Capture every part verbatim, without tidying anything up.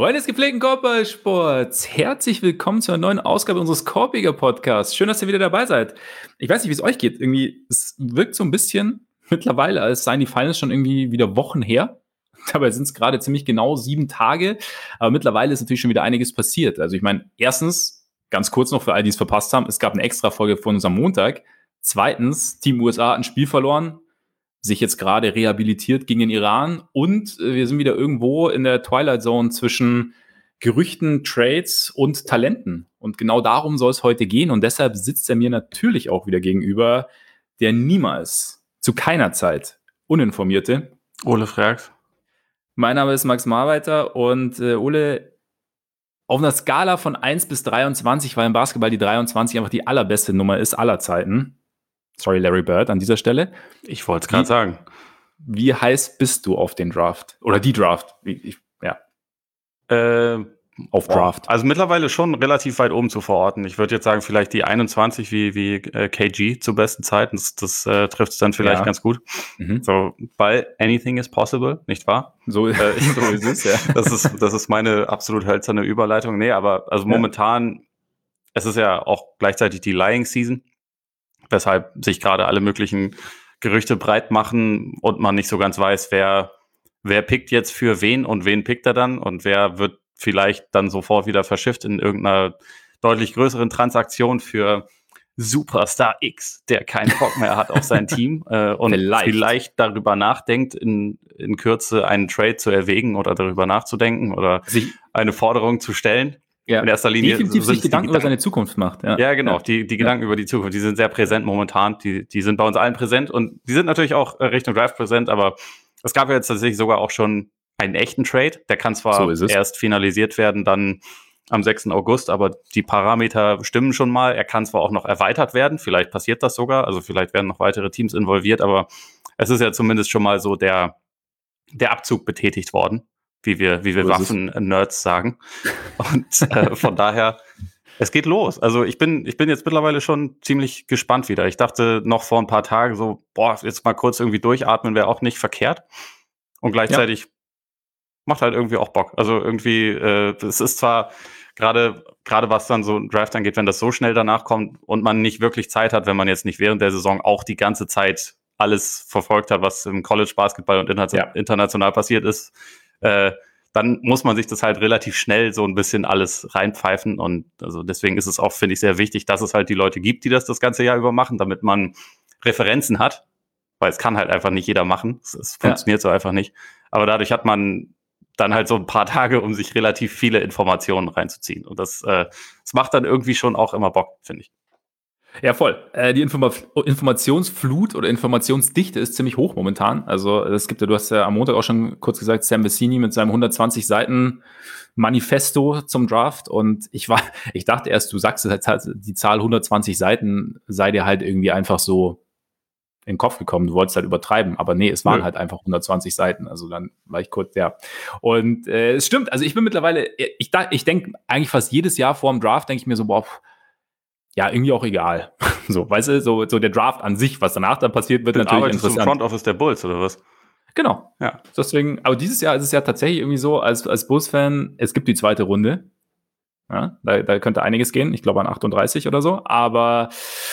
Freunde des gepflegten Korbballsports, herzlich willkommen zu einer neuen Ausgabe unseres Korbjäger-Podcasts. Schön, dass ihr wieder dabei seid. Ich weiß nicht, wie es euch geht. Irgendwie, es wirkt so ein bisschen mittlerweile, als seien die Finals schon irgendwie wieder Wochen her. Dabei sind es gerade ziemlich genau sieben Tage. Aber mittlerweile ist natürlich schon wieder einiges passiert. Also ich meine, erstens, ganz kurz noch für all die es verpasst haben, es gab eine Extra-Folge von uns am Montag. Zweitens, Team U S A hat ein Spiel verloren, sich jetzt gerade rehabilitiert gegen den Iran, und äh, wir sind wieder irgendwo in der Twilight Zone zwischen Gerüchten, Trades und Talenten. Und genau darum soll es heute gehen, und deshalb sitzt er mir natürlich auch wieder gegenüber, der niemals, zu keiner Zeit uninformierte Ole Frags. Mein Name ist Max Marweiter, und äh, Ole, auf einer Skala von eins bis dreiundzwanzig, weil im Basketball die dreiundzwanzig einfach die allerbeste Nummer ist aller Zeiten. Sorry, Larry Bird, an dieser Stelle. Ich wollte es gerade sagen. Wie heiß bist du auf den Draft? Oder die Draft? Ich, ja. Äh, auf Draft. Also mittlerweile schon relativ weit oben zu verorten. Ich würde jetzt sagen, vielleicht die einundzwanzig wie, wie äh, K G zu besten Zeiten. Das, das äh, trifft es dann vielleicht ja. ganz gut. Mhm. So, weil anything is possible, nicht wahr? So, äh, so ist es, ja. Das ist, das ist meine absolut hölzerne Überleitung. Nee, aber also momentan, ja. es ist ja auch gleichzeitig die Lying Season, weshalb sich gerade alle möglichen Gerüchte breit machen und man nicht so ganz weiß, wer, wer pickt jetzt für wen und wen pickt er dann und wer wird vielleicht dann sofort wieder verschifft in irgendeiner deutlich größeren Transaktion für Superstar X, der keinen Bock mehr hat auf sein Team äh, und vielleicht. vielleicht darüber nachdenkt, in, in Kürze einen Trade zu erwägen oder darüber nachzudenken oder sich eine Forderung zu stellen. Ja, in erster Linie definitiv sich Gedanken über seine Zukunft macht. Ja, ja genau, ja. die, die Gedanken ja. über die Zukunft, die sind sehr präsent momentan, die, die sind bei uns allen präsent und die sind natürlich auch Richtung Draft präsent, aber es gab ja jetzt tatsächlich sogar auch schon einen echten Trade, der kann zwar so erst finalisiert werden, dann am sechsten August, aber die Parameter stimmen schon mal, er kann zwar auch noch erweitert werden, vielleicht passiert das sogar, also vielleicht werden noch weitere Teams involviert, aber es ist ja zumindest schon mal so der, der Abzug betätigt worden, wie wir, wie wir Waffen-Nerds sagen. Und äh, von daher, es geht los. Also ich bin, ich bin jetzt mittlerweile schon ziemlich gespannt wieder. Ich dachte noch vor ein paar Tagen so, boah, jetzt mal kurz irgendwie durchatmen wäre auch nicht verkehrt. Und gleichzeitig ja. macht halt irgendwie auch Bock. Also irgendwie, äh, es ist zwar gerade, gerade was dann so ein Draft angeht, wenn das so schnell danach kommt und man nicht wirklich Zeit hat, wenn man jetzt nicht während der Saison auch die ganze Zeit alles verfolgt hat, was im College-Basketball und interna- ja. international passiert ist, Äh, dann muss man sich das halt relativ schnell so ein bisschen alles reinpfeifen und also deswegen ist es auch, finde ich, sehr wichtig, dass es halt die Leute gibt, die das das ganze Jahr über machen, damit man Referenzen hat, weil es kann halt einfach nicht jeder machen, es, es funktioniert ja. so einfach nicht, aber dadurch hat man dann halt so ein paar Tage, um sich relativ viele Informationen reinzuziehen und das, äh, das macht dann irgendwie schon auch immer Bock, finde ich. Ja, voll. Äh, die Informa- Informationsflut oder Informationsdichte ist ziemlich hoch momentan. Also es gibt ja, du hast ja am Montag auch schon kurz gesagt, Sam Vecini mit seinem hundertzwanzig Seiten Manifesto zum Draft. Und ich war, ich dachte erst, du sagst halt, die Zahl hundertzwanzig Seiten sei dir halt irgendwie einfach so in den Kopf gekommen. Du wolltest halt übertreiben. Aber nee, es waren ja. halt einfach hundertzwanzig Seiten. Also dann war ich kurz, ja. Und äh, es stimmt. Also ich bin mittlerweile, ich, ich denke eigentlich fast jedes Jahr vor dem Draft, denke ich mir so, boah, ja, irgendwie auch egal. So, weißt du, so, so der Draft an sich, was danach dann passiert, wird dann natürlich interessant. interessant. Du im Front Office der Bulls, oder was? Genau. Ja. Deswegen, aber dieses Jahr ist es ja tatsächlich irgendwie so, als, als Bulls-Fan, es gibt die zweite Runde. Ja, da, da könnte einiges gehen. Ich glaube an achtunddreißig oder so. Aber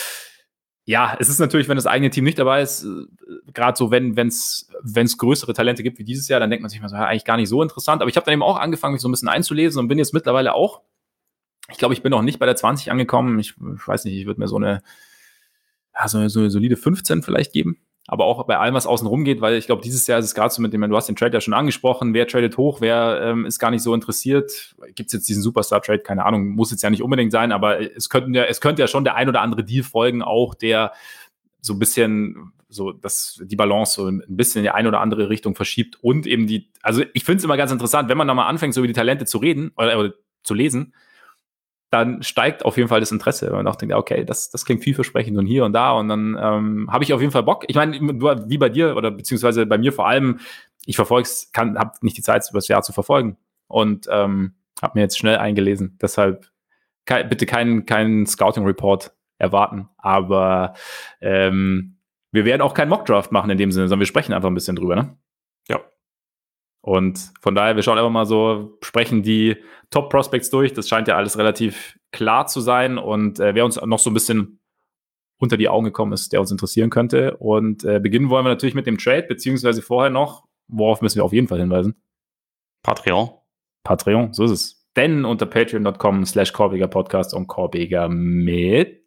ja, es ist natürlich, wenn das eigene Team nicht dabei ist, gerade so, wenn es wenn's größere Talente gibt wie dieses Jahr, dann denkt man sich mal so, ja, eigentlich gar nicht so interessant. Aber ich habe dann eben auch angefangen, mich so ein bisschen einzulesen und bin jetzt mittlerweile auch, ich glaube, ich bin noch nicht bei der zwanzig angekommen. Ich, ich weiß nicht, ich würde mir so eine, ja, so eine, so eine solide fünfzehn vielleicht geben. Aber auch bei allem, was außen rum geht, weil ich glaube, dieses Jahr ist es gerade so mit dem, du hast den Trade ja schon angesprochen, wer tradet hoch, wer ähm, ist gar nicht so interessiert. Gibt es jetzt diesen Superstar-Trade? Keine Ahnung, muss jetzt ja nicht unbedingt sein, aber es könnten ja, es könnte ja schon der ein oder andere Deal folgen, auch der so ein bisschen so, dass die Balance so ein bisschen in die eine oder andere Richtung verschiebt und eben die, also ich finde es immer ganz interessant, wenn man da mal anfängt, so über die Talente zu reden oder, oder zu lesen, dann steigt auf jeden Fall das Interesse. Wenn man auch denkt, okay, das, das klingt vielversprechend und hier und da. Und dann ähm, habe ich auf jeden Fall Bock. Ich meine, wie bei dir oder beziehungsweise bei mir vor allem, ich verfolge es, habe nicht die Zeit, über das Jahr zu verfolgen. Und ähm, habe mir jetzt schnell eingelesen. Deshalb ke- bitte keinen keinen Scouting-Report erwarten. Aber ähm, wir werden auch keinen Mock-Draft machen in dem Sinne, sondern wir sprechen einfach ein bisschen drüber, ne? Ja. Und von daher, wir schauen einfach mal so, sprechen die Top-Prospects durch. Das scheint ja alles relativ klar zu sein. Und äh, wer uns noch so ein bisschen unter die Augen gekommen ist, der uns interessieren könnte. Und äh, beginnen wollen wir natürlich mit dem Trade, beziehungsweise vorher noch, worauf müssen wir auf jeden Fall hinweisen? Patreon. Patreon, so ist es. Denn unter patreon.com slash Korbiger Podcast und Korbiger mit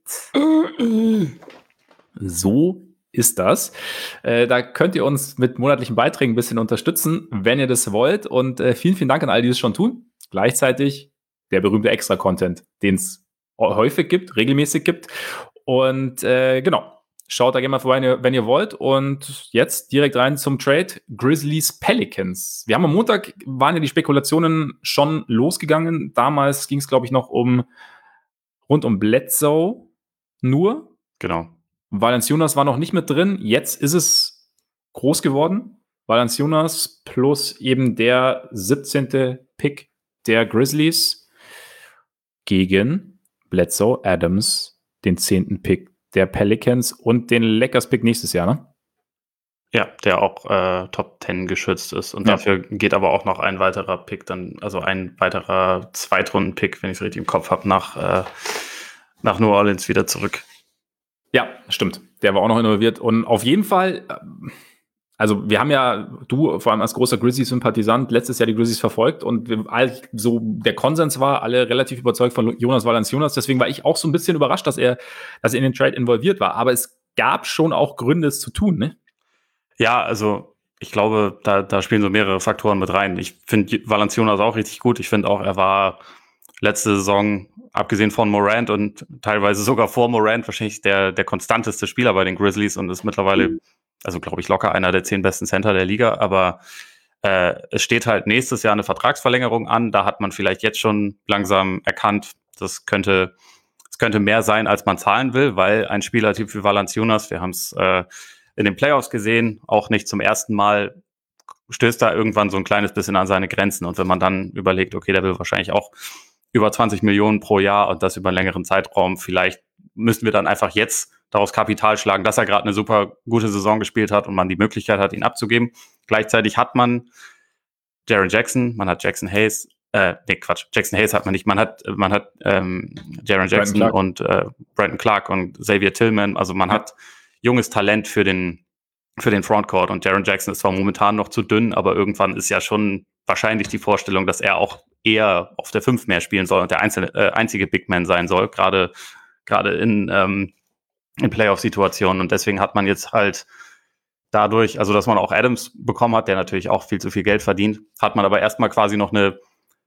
so ist das. Äh, da könnt ihr uns mit monatlichen Beiträgen ein bisschen unterstützen, wenn ihr das wollt. Und äh, vielen, vielen Dank an all die das schon tun. Gleichzeitig der berühmte Extra-Content, den es häufig gibt, regelmäßig gibt. Und äh, genau, schaut da gerne mal vorbei, wenn ihr, wenn ihr wollt. Und jetzt direkt rein zum Trade Grizzlies Pelicans. Wir haben am Montag, waren ja die Spekulationen schon losgegangen. Damals ging es, glaube ich, noch um rund um Bledsoe nur. Genau. Valanciunas war noch nicht mit drin. Jetzt ist es groß geworden. Valanciunas plus eben der siebzehnte Pick der Grizzlies gegen Bledsoe, Adams, den zehnten Pick der Pelicans und den Lakers-Pick nächstes Jahr, ne? Ja, der auch äh, Top zehn geschützt ist. Und ja. Dafür geht aber auch noch ein weiterer Pick, dann, also ein weiterer Zweitrunden-Pick, wenn ich es richtig im Kopf habe, nach, äh, nach New Orleans wieder zurück. Ja, stimmt. Der war auch noch involviert. Und auf jeden Fall, also wir haben ja, du vor allem als großer Grizzlies-Sympathisant, letztes Jahr die Grizzlies verfolgt und wir, so der Konsens war, alle relativ überzeugt von Jonas Valanciunas. Deswegen war ich auch so ein bisschen überrascht, dass er, dass er in den Trade involviert war. Aber es gab schon auch Gründe, es zu tun, ne? Ja, also ich glaube, da, da spielen so mehrere Faktoren mit rein. Ich finde Valanciunas auch richtig gut. Ich finde auch, er war letzte Saison, abgesehen von Morant und teilweise sogar vor Morant, wahrscheinlich der, der konstanteste Spieler bei den Grizzlies und ist mittlerweile, mhm. also glaube ich, locker einer der zehn besten Center der Liga. Aber äh, es steht halt nächstes Jahr eine Vertragsverlängerung an. Da hat man vielleicht jetzt schon langsam erkannt, das könnte, das könnte mehr sein, als man zahlen will, weil ein Spielertyp wie Valanciunas, wir haben es äh, in den Playoffs gesehen, auch nicht zum ersten Mal, stößt da irgendwann so ein kleines bisschen an seine Grenzen. Und wenn man dann überlegt, okay, der will wahrscheinlich auch über zwanzig Millionen pro Jahr und das über einen längeren Zeitraum, vielleicht müssen wir dann einfach jetzt daraus Kapital schlagen, dass er gerade eine super gute Saison gespielt hat und man die Möglichkeit hat, ihn abzugeben. Gleichzeitig hat man Jaren Jackson, man hat Jackson Hayes, äh, nee, Quatsch, Jackson Hayes hat man nicht, man hat, man hat ähm, Jaren Jackson und äh, Brandon Clark und Xavier Tillman, also man ja. hat junges Talent für den, für den Frontcourt und Jaren Jackson ist zwar momentan noch zu dünn, aber irgendwann ist ja schon wahrscheinlich die Vorstellung, dass er auch eher auf der fünf mehr spielen soll und der einzelne, äh, einzige Big Man sein soll, gerade gerade in, ähm, in Playoff-Situationen. Und deswegen hat man jetzt halt dadurch, also dass man auch Adams bekommen hat, der natürlich auch viel zu viel Geld verdient, hat man aber erstmal quasi noch eine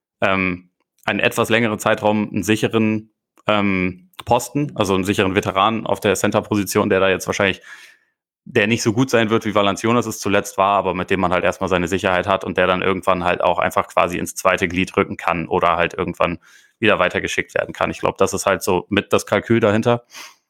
ähm, einen etwas längeren Zeitraum einen sicheren ähm, Posten, also einen sicheren Veteran auf der Center-Position, der da jetzt wahrscheinlich der nicht so gut sein wird, wie Valanciunas es zuletzt war, aber mit dem man halt erstmal seine Sicherheit hat und der dann irgendwann halt auch einfach quasi ins zweite Glied rücken kann oder halt irgendwann wieder weitergeschickt werden kann. Ich glaube, das ist halt so mit das Kalkül dahinter.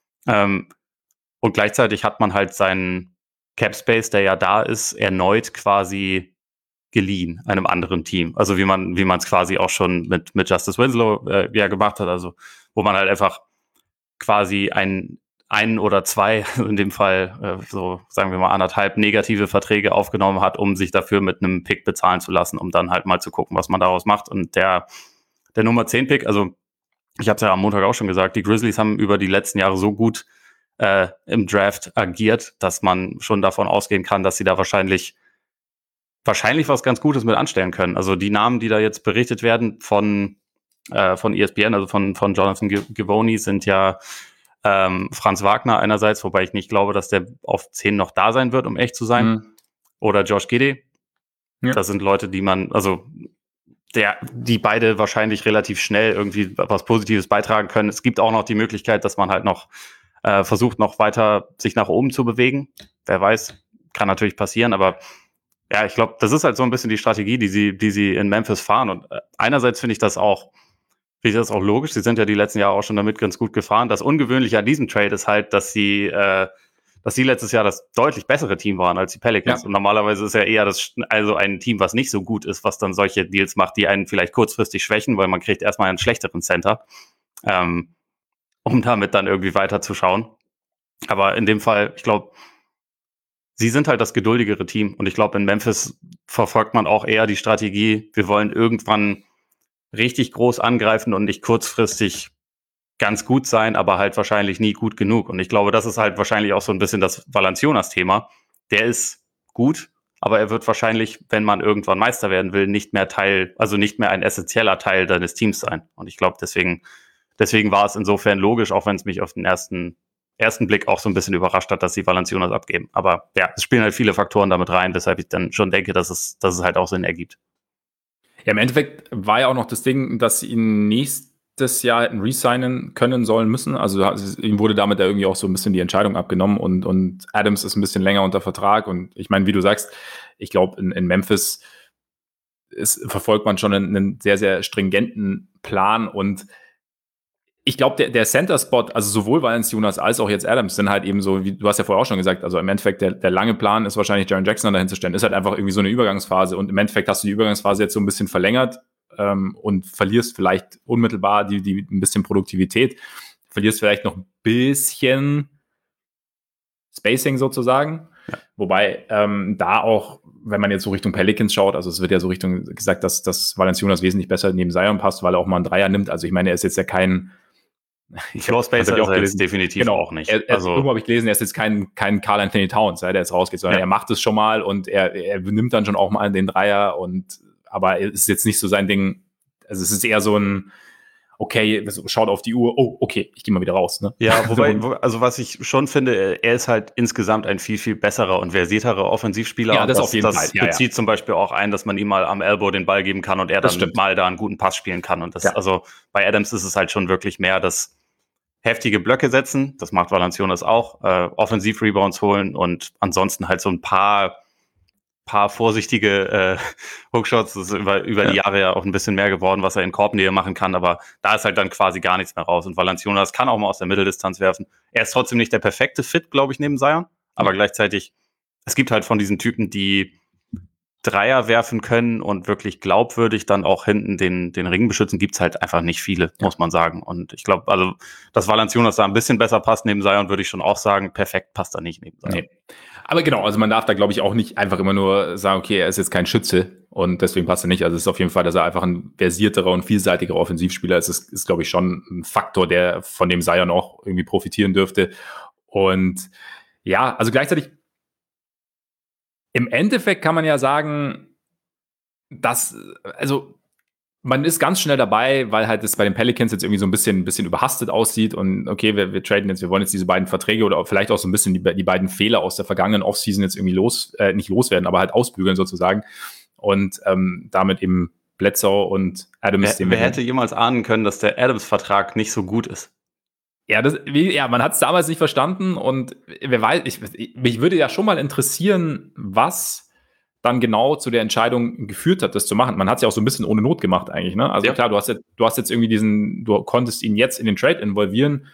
Ähm, und gleichzeitig hat man halt seinen Cap Space, der ja da ist, erneut quasi geliehen einem anderen Team. Also wie man wie man es quasi auch schon mit mit Justice Winslow äh, ja gemacht hat, also wo man halt einfach quasi ein ein oder zwei, in dem Fall äh, so sagen wir mal anderthalb negative Verträge aufgenommen hat, um sich dafür mit einem Pick bezahlen zu lassen, um dann halt mal zu gucken, was man daraus macht. Und der der Nummer zehn Pick, also ich habe es ja am Montag auch schon gesagt, die Grizzlies haben über die letzten Jahre so gut äh, im Draft agiert, dass man schon davon ausgehen kann, dass sie da wahrscheinlich wahrscheinlich was ganz Gutes mit anstellen können. Also die Namen, die da jetzt berichtet werden von äh, von E S P N, also von von Jonathan Givony, sind ja ähm, Franz Wagner einerseits, wobei ich nicht glaube, dass der auf zehn noch da sein wird, um echt zu sein. Mhm. Oder Josh Giddey. Ja. Das sind Leute, die man, also der, die beide wahrscheinlich relativ schnell irgendwie was Positives beitragen können. Es gibt auch noch die Möglichkeit, dass man halt noch äh, versucht, noch weiter sich nach oben zu bewegen. Wer weiß, kann natürlich passieren, aber ja, ich glaube, das ist halt so ein bisschen die Strategie, die sie, die sie in Memphis fahren. Und äh, einerseits finde ich das auch, finde ich das auch logisch. Sie sind ja die letzten Jahre auch schon damit ganz gut gefahren. Das Ungewöhnliche an diesem Trade ist halt, dass sie, äh, dass sie letztes Jahr das deutlich bessere Team waren als die Pelicans. Ja. Und normalerweise ist ja eher das, also ein Team, was nicht so gut ist, was dann solche Deals macht, die einen vielleicht kurzfristig schwächen, weil man kriegt erstmal einen schlechteren Center, ähm, um damit dann irgendwie weiterzuschauen. Aber in dem Fall, ich glaube, sie sind halt das geduldigere Team. Und ich glaube, in Memphis verfolgt man auch eher die Strategie, wir wollen irgendwann richtig groß angreifen und nicht kurzfristig ganz gut sein, aber halt wahrscheinlich nie gut genug. Und ich glaube, das ist halt wahrscheinlich auch so ein bisschen das Valanciunas-Thema. Der ist gut, aber er wird wahrscheinlich, wenn man irgendwann Meister werden will, nicht mehr Teil, also nicht mehr ein essentieller Teil deines Teams sein. Und ich glaube, deswegen, deswegen war es insofern logisch, auch wenn es mich auf den ersten, ersten Blick auch so ein bisschen überrascht hat, dass sie Valanciunas abgeben. Aber ja, es spielen halt viele Faktoren damit rein, weshalb ich dann schon denke, dass es, dass es halt auch Sinn ergibt. Ja, im Endeffekt war ja auch noch das Ding, dass sie ihn nächstes Jahr hätten resignen können sollen müssen. Also ihm wurde damit ja irgendwie auch so ein bisschen die Entscheidung abgenommen und, und Adams ist ein bisschen länger unter Vertrag. Und ich meine, wie du sagst, ich glaube, in, in Memphis ist, verfolgt man schon einen, einen sehr, sehr stringenten Plan. Und ich glaube, der, der Center-Spot, also sowohl Valanciunas als auch jetzt Adams, sind halt eben so, wie du hast ja vorher auch schon gesagt, also im Endeffekt der, der lange Plan ist wahrscheinlich Jaren Jackson dahin zu stellen, ist halt einfach irgendwie so eine Übergangsphase und im Endeffekt hast du die Übergangsphase jetzt so ein bisschen verlängert ähm, und verlierst vielleicht unmittelbar die, die ein bisschen Produktivität, verlierst vielleicht noch ein bisschen Spacing sozusagen, ja. Wobei ähm, da auch, wenn man jetzt so Richtung Pelicans schaut, also es wird ja so Richtung gesagt, dass, dass Valanciunas wesentlich besser neben Zion passt, weil er auch mal einen Dreier nimmt, also ich meine, er ist jetzt ja kein Floor Spacer ist er jetzt definitiv genau. auch nicht. Er, er, also, irgendwo habe ich gelesen, er ist jetzt kein, kein Karl Anthony Towns, ja, der jetzt rausgeht, sondern ja. er macht es schon mal und er, er nimmt dann schon auch mal den Dreier und aber es ist jetzt nicht so sein Ding, also es ist eher so ein okay, schaut auf die Uhr, oh, okay, ich gehe mal wieder raus. Ne? Ja, wobei, wo, also was ich schon finde, er ist halt insgesamt ein viel, viel besserer und versierterer Offensivspieler. Ja, das, das auf jeden das Fall. Das bezieht ja, ja. zum Beispiel auch ein, dass man ihm mal am Elbow den Ball geben kann und er das dann mal da einen guten Pass spielen kann. Und das, ja. also bei Adams ist es halt schon wirklich mehr das heftige Blöcke setzen, das macht Valanciunas auch, äh, Offensiv-Rebounds holen und ansonsten halt so ein paar paar vorsichtige äh, Hookshots. Das ist über, über ja. die Jahre ja auch ein bisschen mehr geworden, was er in Korbnähe machen kann, aber da ist halt dann quasi gar nichts mehr raus. Und Valanciunas kann auch mal aus der Mitteldistanz werfen. Er ist trotzdem nicht der perfekte Fit, glaube ich, neben Zion, aber mhm. gleichzeitig, es gibt halt von diesen Typen, die Dreier werfen können und wirklich glaubwürdig dann auch hinten den, den Ring beschützen, gibt's halt einfach nicht viele, ja. muss man sagen. Und ich glaube, also, dass Valanciunas da ein bisschen besser passt neben Zion, würde ich schon auch sagen. Perfekt passt er nicht neben Zion. Nee. Aber genau, also man darf da, glaube ich, auch nicht einfach immer nur sagen, okay, er ist jetzt kein Schütze und deswegen passt er nicht. Also es ist auf jeden Fall, dass er einfach ein versierterer und vielseitigerer Offensivspieler ist. Das ist, glaube ich, schon ein Faktor, der von dem Zion auch irgendwie profitieren dürfte. Und ja, also gleichzeitig im Endeffekt kann man ja sagen, dass, also man ist ganz schnell dabei, weil halt das bei den Pelicans jetzt irgendwie so ein bisschen, ein bisschen überhastet aussieht und okay, wir, wir traden jetzt, wir wollen jetzt diese beiden Verträge oder vielleicht auch so ein bisschen die, die beiden Fehler aus der vergangenen Offseason jetzt irgendwie los, äh, nicht loswerden, aber halt ausbügeln sozusagen und ähm, damit eben Bledsoe und Adams. Wer, wer hätte jemals ahnen können, dass der Adams-Vertrag nicht so gut ist? Ja, das, wie, ja, man hat es damals nicht verstanden und wer weiß, ich, mich würde ja schon mal interessieren, was dann genau zu der Entscheidung geführt hat, das zu machen. Man hat es ja auch so ein bisschen ohne Not gemacht eigentlich, ne? Also ja. klar, du hast jetzt, du hast jetzt irgendwie diesen, du konntest ihn jetzt in den Trade involvieren,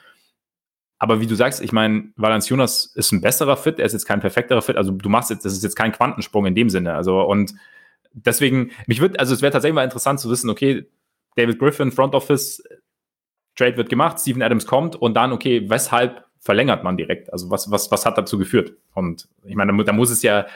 aber wie du sagst, ich meine, Valanciunas ist ein besserer Fit, er ist jetzt kein perfekterer Fit, also du machst jetzt, das ist jetzt kein Quantensprung in dem Sinne, also und deswegen, mich würde, also es wäre tatsächlich mal interessant zu wissen, okay, David Griffin, Front Office, Trade wird gemacht, Steven Adams kommt und dann, okay, weshalb verlängert man direkt? Also was, was, was hat dazu geführt? Und ich meine, da, da muss es ja,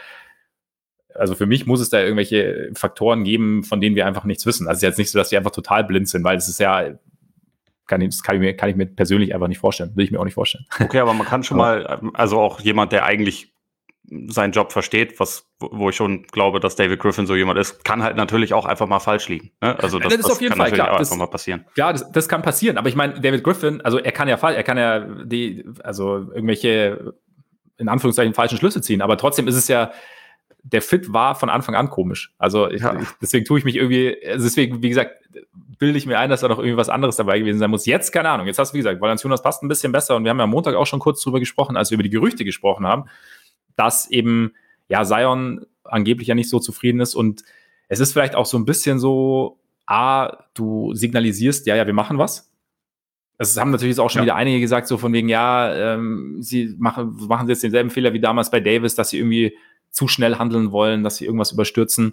also für mich muss es da irgendwelche Faktoren geben, von denen wir einfach nichts wissen. Also es ist jetzt nicht so, dass wir einfach total blind sind, weil es ist ja, kann ich, das kann ich mir, kann ich mir persönlich einfach nicht vorstellen. Will ich mir auch nicht vorstellen. Okay, aber man kann schon mal, also auch jemand, der eigentlich seinen Job versteht, was, wo ich schon glaube, dass David Griffin so jemand ist, kann halt natürlich auch einfach mal falsch liegen. Ne? Also das, das ist das auf jeden kann Fall natürlich klar. auch das, einfach mal passieren. Ja, das, das kann passieren. Aber ich meine, David Griffin, also er kann ja fall, er kann ja die, also irgendwelche in Anführungszeichen falschen Schlüsse ziehen. Aber trotzdem ist es ja, der Fit war von Anfang an komisch. Also ich, ja. ich, deswegen tue ich mich irgendwie, also deswegen, wie gesagt, bilde ich mir ein, dass da noch irgendwie was anderes dabei gewesen sein muss. Jetzt, keine Ahnung, jetzt hast du, wie gesagt, Valanciunas passt ein bisschen besser und wir haben ja am Montag auch schon kurz drüber gesprochen, als wir über die Gerüchte gesprochen haben, dass eben ja, Zion angeblich ja nicht so zufrieden ist und es ist vielleicht auch so ein bisschen so, A, du signalisierst, ja, ja, wir machen was. Das haben natürlich jetzt auch schon ja. wieder einige gesagt, so von wegen, ja, ähm, sie machen, machen jetzt denselben Fehler wie damals bei Davis, dass sie irgendwie zu schnell handeln wollen, dass sie irgendwas überstürzen.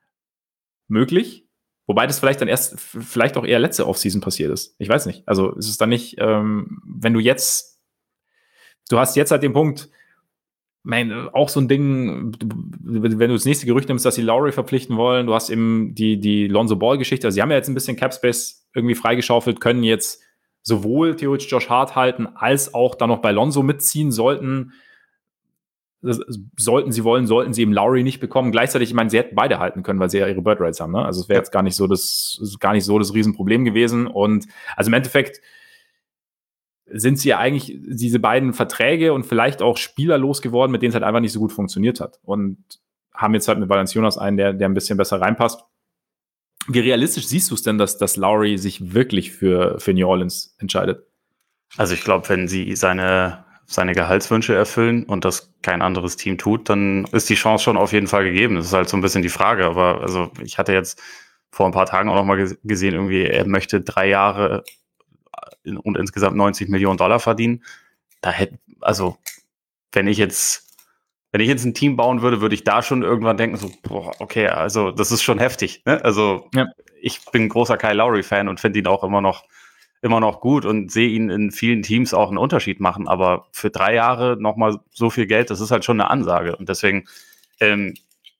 Möglich. Wobei das vielleicht dann erst, vielleicht auch eher letzte Offseason passiert ist. Ich weiß nicht. Also ist es dann nicht, ähm, wenn du jetzt, du hast jetzt halt den Punkt, mein, auch so ein Ding, wenn du das nächste Gerücht nimmst, dass sie Lowry verpflichten wollen, du hast eben die, die Lonzo Ball-Geschichte, also sie haben ja jetzt ein bisschen Capspace irgendwie freigeschaufelt, können jetzt sowohl theoretisch Josh Hart halten, als auch dann noch bei Lonzo mitziehen, sollten sollten sie wollen, sollten sie eben Lowry nicht bekommen. Gleichzeitig, ich meine, sie hätten beide halten können, weil sie ja ihre Bird Rights haben, ne? Also es wäre ja. jetzt gar nicht so das, gar nicht so das Riesenproblem gewesen. Und also im Endeffekt sind sie ja eigentlich diese beiden Verträge und vielleicht auch Spieler losgeworden, mit denen es halt einfach nicht so gut funktioniert hat. Und haben jetzt halt mit Valanciunas einen, der, der ein bisschen besser reinpasst. Wie realistisch siehst du es denn, dass, dass Lowry sich wirklich für, für New Orleans entscheidet? Also ich glaube, wenn sie seine, seine Gehaltswünsche erfüllen und das kein anderes Team tut, dann ist die Chance schon auf jeden Fall gegeben. Das ist halt so ein bisschen die Frage. Aber also ich hatte jetzt vor ein paar Tagen auch noch mal gesehen, irgendwie er möchte drei Jahre und insgesamt neunzig Millionen Dollar verdienen. Da hätte, also wenn ich jetzt wenn ich jetzt ein Team bauen würde, würde ich da schon irgendwann denken, so, boah, okay, also das ist schon heftig, ne? Also ja. Ich bin großer Kyle Lowry-Fan und finde ihn auch immer noch immer noch gut und sehe ihn in vielen Teams auch einen Unterschied machen, aber für drei Jahre nochmal so viel Geld, das ist halt schon eine Ansage und deswegen ähm,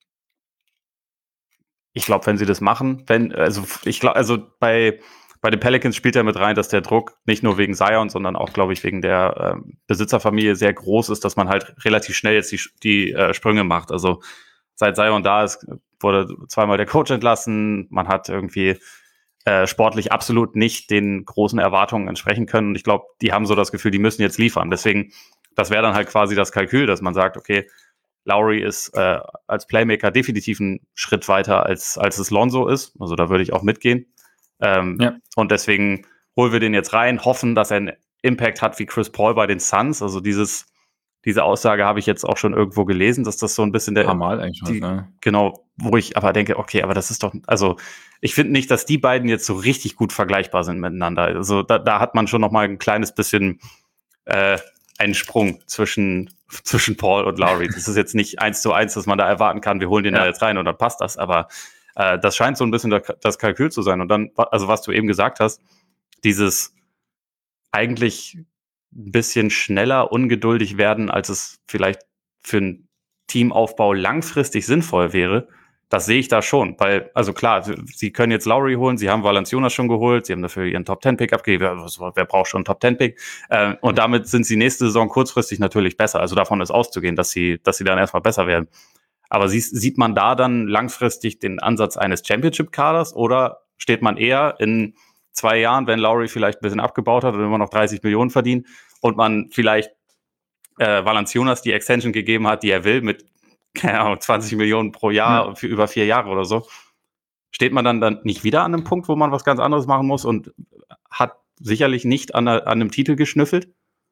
ich glaube, wenn sie das machen, wenn, also ich glaube, also bei Bei den Pelicans spielt ja mit rein, dass der Druck nicht nur wegen Zion, sondern auch, glaube ich, wegen der äh, Besitzerfamilie sehr groß ist, dass man halt relativ schnell jetzt die, die äh, Sprünge macht. Also seit Zion da ist, wurde zweimal der Coach entlassen. Man hat irgendwie äh, sportlich absolut nicht den großen Erwartungen entsprechen können. Und ich glaube, die haben so das Gefühl, die müssen jetzt liefern. Deswegen, das wäre dann halt quasi das Kalkül, dass man sagt, okay, Lowry ist äh, als Playmaker definitiv einen Schritt weiter, als, als es Lonzo ist. Also da würde ich auch mitgehen. Ähm, ja. Und deswegen holen wir den jetzt rein, hoffen, dass er einen Impact hat wie Chris Paul bei den Suns. Also dieses, diese Aussage habe ich jetzt auch schon irgendwo gelesen, dass das so ein bisschen der... Ein paar Mal eigentlich schon, ne? Genau, wo ich aber denke, okay, aber das ist doch... Also ich finde nicht, dass die beiden jetzt so richtig gut vergleichbar sind miteinander. Also da, da hat man schon noch mal ein kleines bisschen äh, einen Sprung zwischen, zwischen Paul und Lowry. Das ist jetzt nicht eins zu eins, dass man da erwarten kann, wir holen den ja. da jetzt rein und dann passt das, aber das scheint so ein bisschen das Kalkül zu sein. Und dann, also was du eben gesagt hast, dieses eigentlich ein bisschen schneller ungeduldig werden, als es vielleicht für einen Teamaufbau langfristig sinnvoll wäre, das sehe ich da schon. Weil, also klar, sie können jetzt Lowry holen, sie haben Valanciunas schon geholt, sie haben dafür ihren Top-Ten-Pick abgegeben. Wer braucht schon einen Top-Ten-Pick? Und damit sind sie nächste Saison kurzfristig natürlich besser. Also davon ist auszugehen, dass sie, dass sie dann erstmal besser werden. Aber sie, sieht man da dann langfristig den Ansatz eines Championship-Kaders oder steht man eher in zwei Jahren, wenn Lowry vielleicht ein bisschen abgebaut hat und immer noch dreißig Millionen verdient und man vielleicht äh, Valanciunas die Extension gegeben hat, die er will, mit keine Ahnung, zwanzig Millionen pro Jahr ja. für über vier Jahre oder so, steht man dann, dann nicht wieder an einem Punkt, wo man was ganz anderes machen muss und hat sicherlich nicht an, an einem Titel geschnüffelt?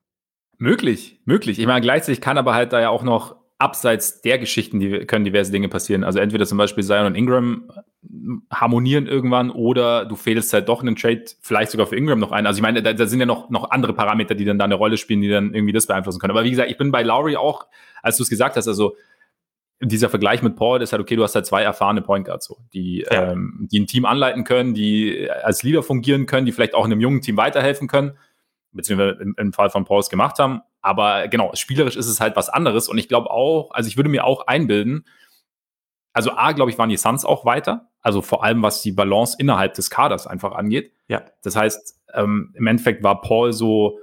Möglich, möglich. Ich meine, gleichzeitig kann aber halt da ja auch noch abseits der Geschichten, die können diverse Dinge passieren. Also entweder zum Beispiel Zion und Ingram harmonieren irgendwann oder du fädelst halt doch einen Trade, vielleicht sogar für Ingram noch ein. Also ich meine, da, da sind ja noch, noch andere Parameter, die dann da eine Rolle spielen, die dann irgendwie das beeinflussen können. Aber wie gesagt, ich bin bei Lowry auch, als du es gesagt hast, also dieser Vergleich mit Paul ist halt, okay, du hast halt zwei erfahrene Point Guards, so, die, ja. ähm, die ein Team anleiten können, die als Leader fungieren können, die vielleicht auch in einem jungen Team weiterhelfen können, beziehungsweise im, im Fall von Pauls gemacht haben. Aber genau, spielerisch ist es halt was anderes. Und ich glaube auch, also ich würde mir auch einbilden, also A, glaube ich, waren die Suns auch weiter. Also vor allem, was die Balance innerhalb des Kaders einfach angeht. Ja. Das heißt, ähm, im Endeffekt war Paul so,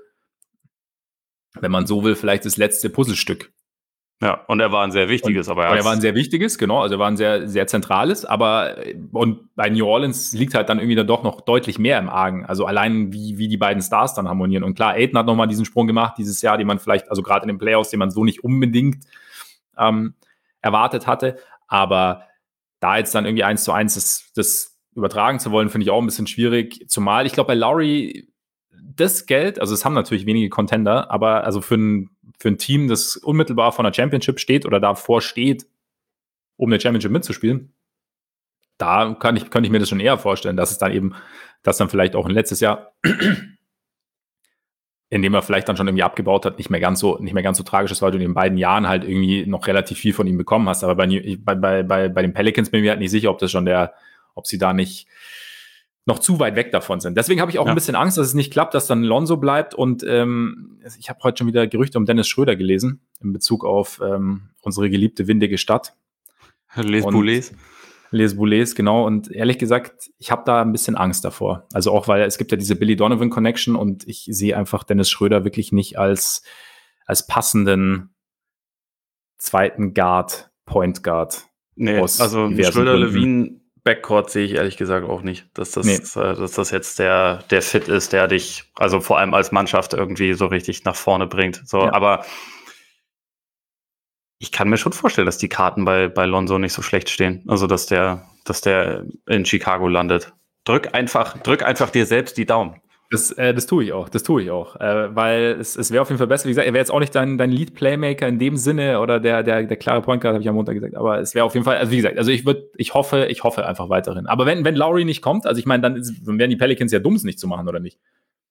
wenn man so will, vielleicht das letzte Puzzlestück. Ja, und er war ein sehr wichtiges, und, aber er, und er war ein sehr wichtiges, genau, also er war ein sehr, sehr zentrales, aber und bei New Orleans liegt halt dann irgendwie dann doch noch deutlich mehr im Argen, also allein wie, wie die beiden Stars dann harmonieren und klar, Ayton hat nochmal diesen Sprung gemacht dieses Jahr, den man vielleicht, also gerade in den Playoffs, den man so nicht unbedingt ähm, erwartet hatte, aber da jetzt dann irgendwie eins zu eins das, das übertragen zu wollen, finde ich auch ein bisschen schwierig, zumal ich glaube bei Lowry das Geld, also es haben natürlich wenige Contender, aber also für ein, für ein Team, das unmittelbar vor einer Championship steht oder davor steht, um eine Championship mitzuspielen, da kann ich, könnte ich mir das schon eher vorstellen, dass es dann eben, dass dann vielleicht auch ein letztes Jahr, in dem er vielleicht dann schon irgendwie abgebaut hat, nicht mehr ganz so, nicht mehr ganz so tragisch ist, weil du in den beiden Jahren halt irgendwie noch relativ viel von ihm bekommen hast. Aber bei, bei, bei, bei den Pelicans bin ich mir halt nicht sicher, ob das schon der, ob sie da nicht noch zu weit weg davon sind. Deswegen habe ich auch ja. ein bisschen Angst, dass es nicht klappt, dass dann Lonzo bleibt. Und ähm, ich habe heute schon wieder Gerüchte um Dennis Schröder gelesen. in Bezug auf ähm, unsere geliebte windige Stadt. Les Boulets. Les Boulets, genau. Und ehrlich gesagt, ich habe da ein bisschen Angst davor. Also auch, weil es gibt ja diese Billy Donovan Connection und ich sehe einfach Dennis Schröder wirklich nicht als, als passenden zweiten Guard, Point Guard. Nee, also Schröder-Levine Backcourt sehe ich ehrlich gesagt auch nicht, dass das, nee. äh, dass das jetzt der, der Fit ist, der dich, also vor allem als Mannschaft irgendwie so richtig nach vorne bringt. So, ja. Aber ich kann mir schon vorstellen, dass die Karten bei, bei Lonzo nicht so schlecht stehen. Also, dass der, dass der in Chicago landet. Drück einfach, drück einfach dir selbst die Daumen. Das, äh, das tue ich auch, das tue ich auch. Äh, weil es, es wäre auf jeden Fall besser. Wie gesagt, er wäre jetzt auch nicht dein, dein Lead-Playmaker in dem Sinne oder der, der, der klare Point Guard, habe ich am Montag gesagt. Aber es wäre auf jeden Fall, also wie gesagt, also ich würde, ich hoffe, ich hoffe einfach weiterhin. Aber wenn, wenn Lowry nicht kommt, also ich meine, dann, dann wären die Pelicans ja dumm, es nicht zu machen, oder nicht?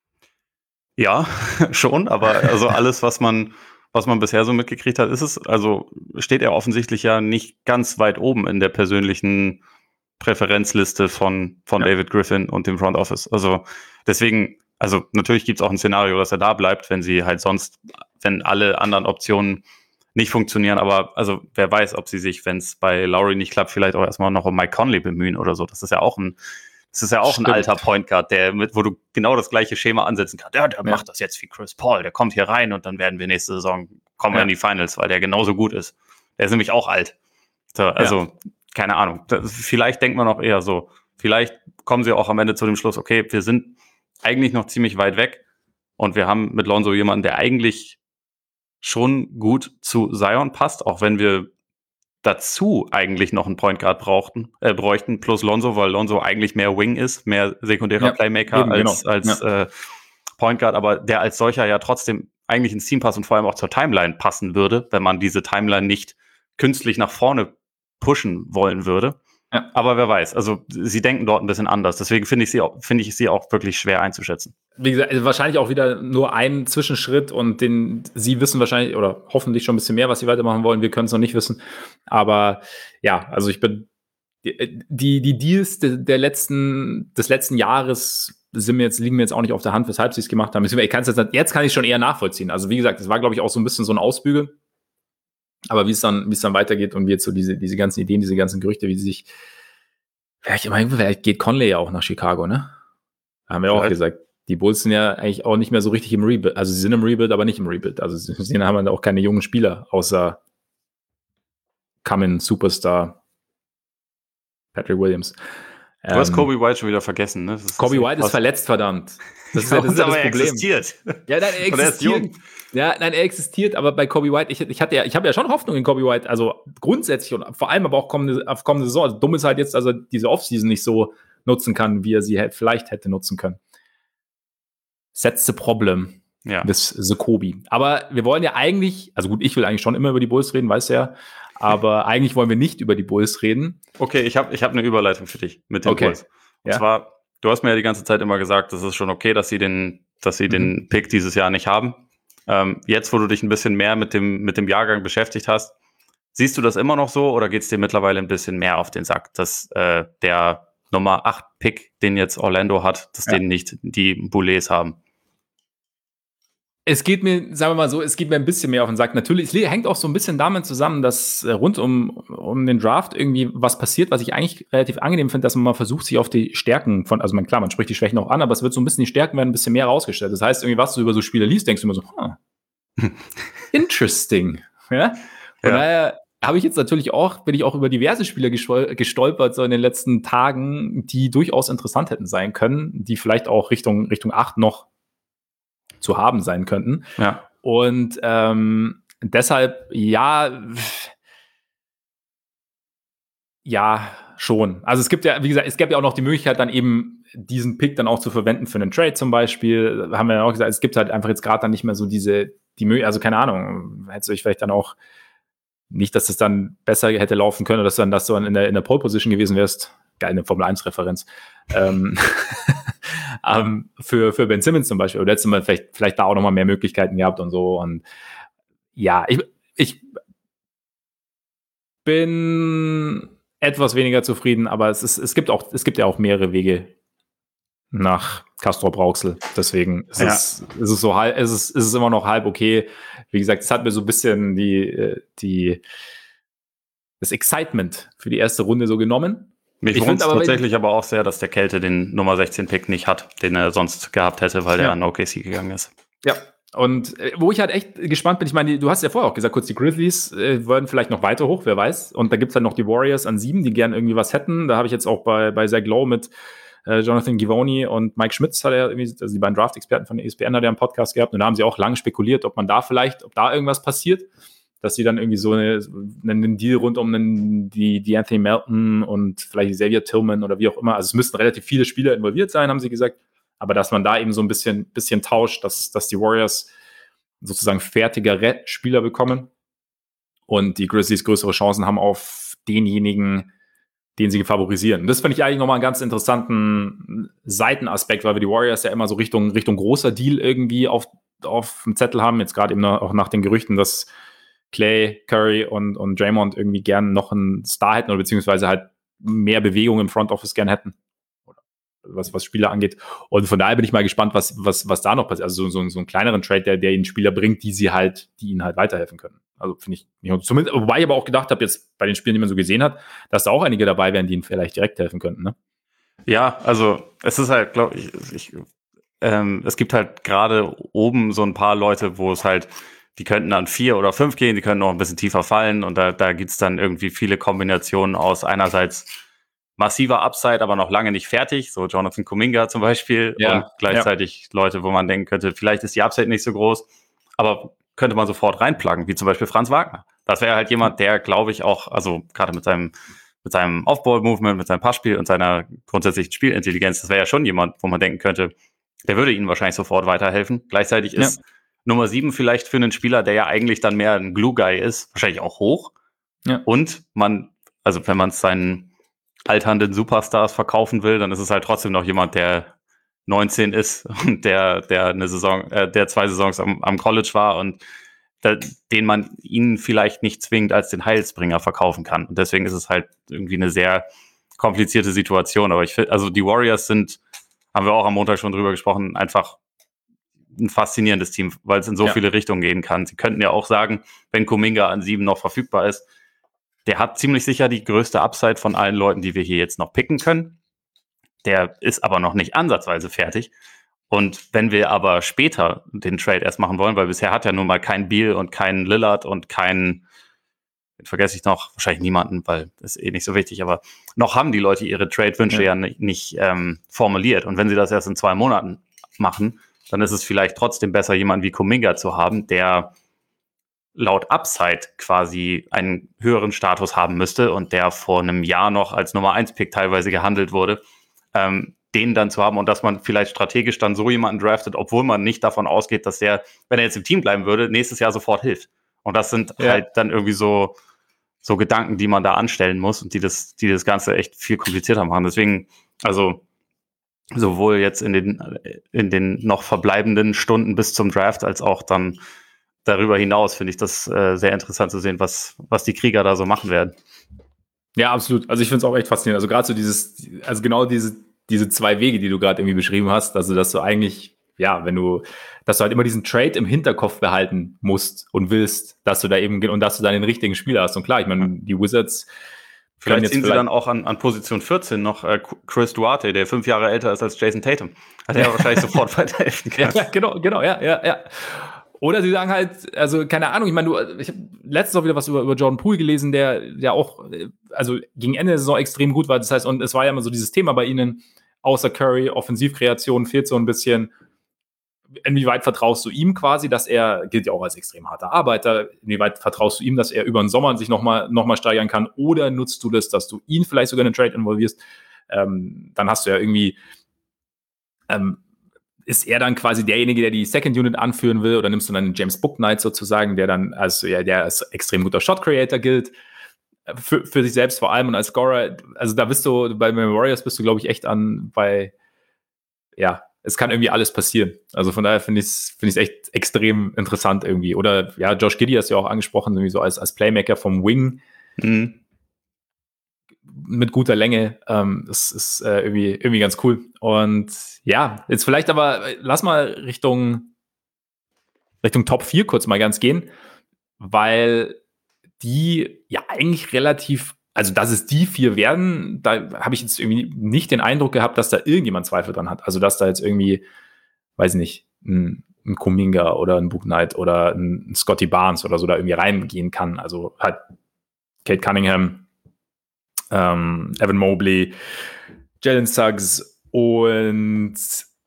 Ja, schon, aber also alles, was man, was man bisher so mitgekriegt hat, ist es, also steht er offensichtlich ja nicht ganz weit oben in der persönlichen Präferenzliste von, von ja. David Griffin und dem Front Office. Also deswegen, also natürlich gibt es auch ein Szenario, dass er da bleibt, wenn sie halt sonst, wenn alle anderen Optionen nicht funktionieren, aber also wer weiß, ob sie sich, wenn es bei Lowry nicht klappt, vielleicht auch erstmal noch um Mike Conley bemühen oder so. Das ist ja auch ein, das ist ja auch Stimmt. ein alter Point Guard, der mit, wo du genau das gleiche Schema ansetzen kannst. Ja, der ja. macht das jetzt wie Chris Paul, der kommt hier rein und dann werden wir nächste Saison kommen ja. wir in die Finals, weil der genauso gut ist. Der ist nämlich auch alt. So, also ja. keine Ahnung. Das, vielleicht denkt man auch eher so. Vielleicht kommen sie auch am Ende zu dem Schluss, okay, wir sind eigentlich noch ziemlich weit weg und wir haben mit Lonzo jemanden, der eigentlich schon gut zu Zion passt, auch wenn wir dazu eigentlich noch einen Point Guard brauchten, äh, bräuchten, plus Lonzo, weil Lonzo eigentlich mehr Wing ist, mehr sekundärer ja, Playmaker eben, als, genau. als ja. äh, Point Guard, aber der als solcher ja trotzdem eigentlich ins Team passt und vor allem auch zur Timeline passen würde, wenn man diese Timeline nicht künstlich nach vorne pushen wollen würde. Ja. Aber wer weiß, also sie denken dort ein bisschen anders. Deswegen finde ich sie auch, finde ich sie auch wirklich schwer einzuschätzen. Wie gesagt, wahrscheinlich auch wieder nur ein Zwischenschritt und den sie wissen wahrscheinlich oder hoffentlich schon ein bisschen mehr, was sie weitermachen wollen. Wir können es noch nicht wissen. Aber ja, also ich bin die, die Deals de, der letzten, des letzten Jahres sind mir jetzt, liegen mir jetzt auch nicht auf der Hand, weshalb sie es gemacht haben. Ich kann's jetzt, jetzt kann ich schon eher nachvollziehen. Also wie gesagt, es war, glaube ich, auch so ein bisschen so ein Ausbügel. Aber wie es dann, wie es dann weitergeht und wie jetzt so diese, diese ganzen Ideen, diese ganzen Gerüchte, wie sie sich, vielleicht, vielleicht geht Conley ja auch nach Chicago, ne? Haben wir auch gesagt. Die Bulls sind ja eigentlich auch nicht mehr so richtig im Rebuild. Also sie sind im Rebuild, aber nicht im Rebuild. Also sie haben auch keine jungen Spieler, außer Coming Superstar Patrick Williams. Du ähm, hast Kobe White schon wieder vergessen, ne? Kobe White ist verletzt, verdammt. Das ist ja, das, ist ja das aber Problem. Er existiert. Ja, nein, er existiert. Ja, nein, er existiert, aber bei Kobe White, ich, ich hatte ja, ich habe ja schon Hoffnung in Kobe White, also grundsätzlich und vor allem aber auch kommende, auf kommende Saison. Also dumm ist halt jetzt, dass er diese Offseason nicht so nutzen kann, wie er sie hätte, vielleicht hätte nutzen können. That's the problem. Ja. Das The Kobe. Aber wir wollen ja eigentlich, also gut, ich will eigentlich schon immer über die Bulls reden, weißt du ja, aber eigentlich wollen wir nicht über die Bulls reden. Okay, ich habe ich hab eine Überleitung für dich mit den okay. Bulls. Und ja. zwar, du hast mir ja die ganze Zeit immer gesagt, das ist schon okay, dass sie den, dass sie mhm. den Pick dieses Jahr nicht haben. Ähm, jetzt, wo du dich ein bisschen mehr mit dem, mit dem Jahrgang beschäftigt hast, siehst du das immer noch so oder geht es dir mittlerweile ein bisschen mehr auf den Sack, dass äh, der Nummer acht Pick, den jetzt Orlando hat, dass ja. den nicht die Boulets haben? Es geht mir, sagen wir mal so, es geht mir ein bisschen mehr auf den Sack. Natürlich, es hängt auch so ein bisschen damit zusammen, dass äh, rund um, um den Draft irgendwie was passiert, was ich eigentlich relativ angenehm finde, dass man mal versucht, sich auf die Stärken von, also man, klar, man spricht die Schwächen auch an, aber es wird so ein bisschen, die Stärken werden ein bisschen mehr rausgestellt. Das heißt, irgendwie, was du über so Spiele liest, denkst du immer so, huh, interesting. Ja? Von ja. daher habe ich jetzt natürlich auch, bin ich auch über diverse Spieler gestolpert, so in den letzten Tagen, die durchaus interessant hätten sein können, die vielleicht auch Richtung, Richtung acht noch zu haben sein könnten. Ja. Und ähm, deshalb, ja, ja, schon. Also es gibt ja, wie gesagt, es gäbe ja auch noch die Möglichkeit, dann eben diesen Pick dann auch zu verwenden für einen Trade zum Beispiel. Haben wir ja auch gesagt, es gibt halt einfach jetzt gerade dann nicht mehr so diese, die Möglichkeit, also keine Ahnung, hättest du euch vielleicht dann auch nicht, dass das dann besser hätte laufen können, oder dass du dann, dass du dann in der, in der Pole-Position gewesen wärst. Geil, eine Formel eins Referenz. ähm, um, für, für Ben Simmons zum Beispiel. Oder hättest du mal vielleicht, vielleicht da auch noch mal mehr Möglichkeiten gehabt und so. Und ja, ich, ich bin etwas weniger zufrieden, aber es ist, es gibt auch, es gibt ja auch mehrere Wege nach Castrop Rauxel. Deswegen ist, ja. es, ist, es so halb, ist, es, ist es immer noch halb okay. Wie gesagt, es hat mir so ein bisschen die, die, das Excitement für die erste Runde so genommen. Mich wundert aber tatsächlich aber auch sehr, dass der Kälte den Nummer sechzehn Pick nicht hat, den er sonst gehabt hätte, weil ja. der an O K C gegangen ist. Ja, und äh, wo ich halt echt gespannt bin, ich meine, du hast ja vorher auch gesagt, kurz die Grizzlies äh, würden vielleicht noch weiter hoch, wer weiß. Und da gibt es dann noch die Warriors an sieben, die gern irgendwie was hätten. Da habe ich jetzt auch bei, bei Zach Lowe mit äh, Jonathan Givony und Mike Schmitz, hat er irgendwie, also die beiden Draft-Experten von der E S P N, hat er einen Podcast gehabt. Und da haben sie auch lange spekuliert, ob man da vielleicht, ob da irgendwas passiert, dass sie dann irgendwie so eine, einen Deal rund um einen, die, die Anthony Melton und vielleicht Xavier Tillman oder wie auch immer. Also es müssten relativ viele Spieler involviert sein, haben sie gesagt. Aber dass man da eben so ein bisschen, bisschen tauscht, dass, dass die Warriors sozusagen fertigere Spieler bekommen und die Grizzlies größere Chancen haben auf denjenigen, den sie favorisieren. Und das finde ich eigentlich nochmal einen ganz interessanten Seitenaspekt, weil wir die Warriors ja immer so Richtung, Richtung großer Deal irgendwie auf, auf dem Zettel haben. Jetzt gerade eben auch nach den Gerüchten, dass Clay, Curry und, und Draymond irgendwie gern noch einen Star hätten oder beziehungsweise halt mehr Bewegung im Front Office gern hätten. Was, was Spieler angeht. Und von daher bin ich mal gespannt, was, was, was da noch passiert. Also so, so, so einen kleineren Trade, der, der ihnen Spieler bringt, die sie halt, die ihnen halt weiterhelfen können. Also finde ich nicht. Zumindest, wobei ich aber auch gedacht habe, jetzt bei den Spielen, die man so gesehen hat, dass da auch einige dabei wären, die ihnen vielleicht direkt helfen könnten. Ne? Ja, also es ist halt, glaube ich, ich ähm, es gibt halt gerade oben so ein paar Leute, wo es halt, die könnten an vier oder fünf gehen, die können noch ein bisschen tiefer fallen und da, da gibt's dann irgendwie viele Kombinationen aus einerseits massiver Upside, aber noch lange nicht fertig, so Jonathan Kuminga zum Beispiel ja, und gleichzeitig ja. Leute, wo man denken könnte, vielleicht ist die Upside nicht so groß, aber könnte man sofort reinpluggen, wie zum Beispiel Franz Wagner. Das wäre halt jemand, der, glaube ich, auch, also gerade mit seinem mit seinem Off-Ball-Movement, mit seinem Passspiel und seiner grundsätzlichen Spielintelligenz, das wäre ja schon jemand, wo man denken könnte, der würde ihnen wahrscheinlich sofort weiterhelfen. Gleichzeitig ist ja. Nummer sieben vielleicht für einen Spieler, der ja eigentlich dann mehr ein Glue-Guy ist, wahrscheinlich auch hoch. Ja. Und man, also wenn man es seinen alternden Superstars verkaufen will, dann ist es halt trotzdem noch jemand, der neunzehn ist und der, der eine Saison, äh, der zwei Saisons am, am College war und da, den man ihnen vielleicht nicht zwingend als den Heilsbringer verkaufen kann. Und deswegen ist es halt irgendwie eine sehr komplizierte Situation. Aber ich finde, also die Warriors sind, haben wir auch am Montag schon drüber gesprochen, einfach ein faszinierendes Team, weil es in so ja. viele Richtungen gehen kann. Sie könnten ja auch sagen, wenn Kuminga an sieben noch verfügbar ist, der hat ziemlich sicher die größte Upside von allen Leuten, die wir hier jetzt noch picken können. Der ist aber noch nicht ansatzweise fertig. Und wenn wir aber später den Trade erst machen wollen, weil bisher hat ja nun mal kein Beal und kein Lillard und kein, den vergesse ich noch, wahrscheinlich niemanden, weil das ist eh nicht so wichtig, aber noch haben die Leute ihre Trade-Wünsche ja, ja nicht, nicht ähm, formuliert. Und wenn sie das erst in zwei Monaten machen, dann ist es vielleicht trotzdem besser, jemanden wie Kuminga zu haben, der laut Upside quasi einen höheren Status haben müsste und der vor einem Jahr noch als Nummer eins Pick teilweise gehandelt wurde, ähm, den dann zu haben und dass man vielleicht strategisch dann so jemanden draftet, obwohl man nicht davon ausgeht, dass der, wenn er jetzt im Team bleiben würde, nächstes Jahr sofort hilft. Und das sind ja. halt dann irgendwie so, so Gedanken, die man da anstellen muss und die das, die das Ganze echt viel komplizierter machen. Deswegen, also sowohl jetzt in den, in den noch verbleibenden Stunden bis zum Draft als auch dann darüber hinaus finde ich das äh, sehr interessant zu sehen, was, was die Krieger da so machen werden. Ja, absolut. Also ich finde es auch echt faszinierend. Also gerade so dieses, also genau diese, diese zwei Wege, die du gerade irgendwie beschrieben hast, also dass du eigentlich, ja, wenn du, dass du halt immer diesen Trade im Hinterkopf behalten musst und willst, dass du da eben, und dass du dann den richtigen Spieler hast. Und klar, ich meine, die Wizards Vielleicht ziehen sie dann auch an, an Position vierzehn noch äh, Chris Duarte, der fünf Jahre älter ist als Jason Tatum. Hat er wahrscheinlich sofort weiterhelfen können. Ja, genau, genau, ja, ja, ja. Oder sie sagen halt, also keine Ahnung, ich meine, du, ich habe letztens auch wieder was über, über Jordan Poole gelesen, der, der auch, also gegen Ende der Saison extrem gut war. Das heißt, und es war ja immer so dieses Thema bei ihnen, außer Curry, Offensivkreation fehlt so ein bisschen. Inwieweit vertraust du ihm quasi, dass er, gilt ja auch als extrem harter Arbeiter, inwieweit vertraust du ihm, dass er über den Sommer sich nochmal noch mal steigern kann, oder nutzt du das, dass du ihn vielleicht sogar in den Trade involvierst, ähm, dann hast du ja irgendwie, ähm, ist er dann quasi derjenige, der die Second Unit anführen will, oder nimmst du dann den James Bouknight sozusagen, der dann als, ja, der als extrem guter Shot Creator gilt, für, für sich selbst vor allem und als Scorer, also da bist du, bei den Warriors bist du, glaube ich, echt an, bei, ja, es kann irgendwie alles passieren. Also von daher finde ich es find echt extrem interessant irgendwie. Oder ja, Josh Giddey hast du ja auch angesprochen, irgendwie so als, als Playmaker vom Wing. Mhm. mit guter Länge. Ähm, das ist äh, irgendwie, irgendwie ganz cool. Und ja, jetzt vielleicht aber, lass mal Richtung, Richtung Top vier kurz mal ganz gehen, weil die ja eigentlich relativ, also dass es die vier werden, da habe ich jetzt irgendwie nicht den Eindruck gehabt, dass da irgendjemand Zweifel dran hat. Also dass da jetzt irgendwie, weiß ich nicht, ein, ein Kuminga oder ein Book Knight oder ein Scotty Barnes oder so da irgendwie reingehen kann. Also halt Cade Cunningham, ähm, Evan Mobley, Jalen Suggs und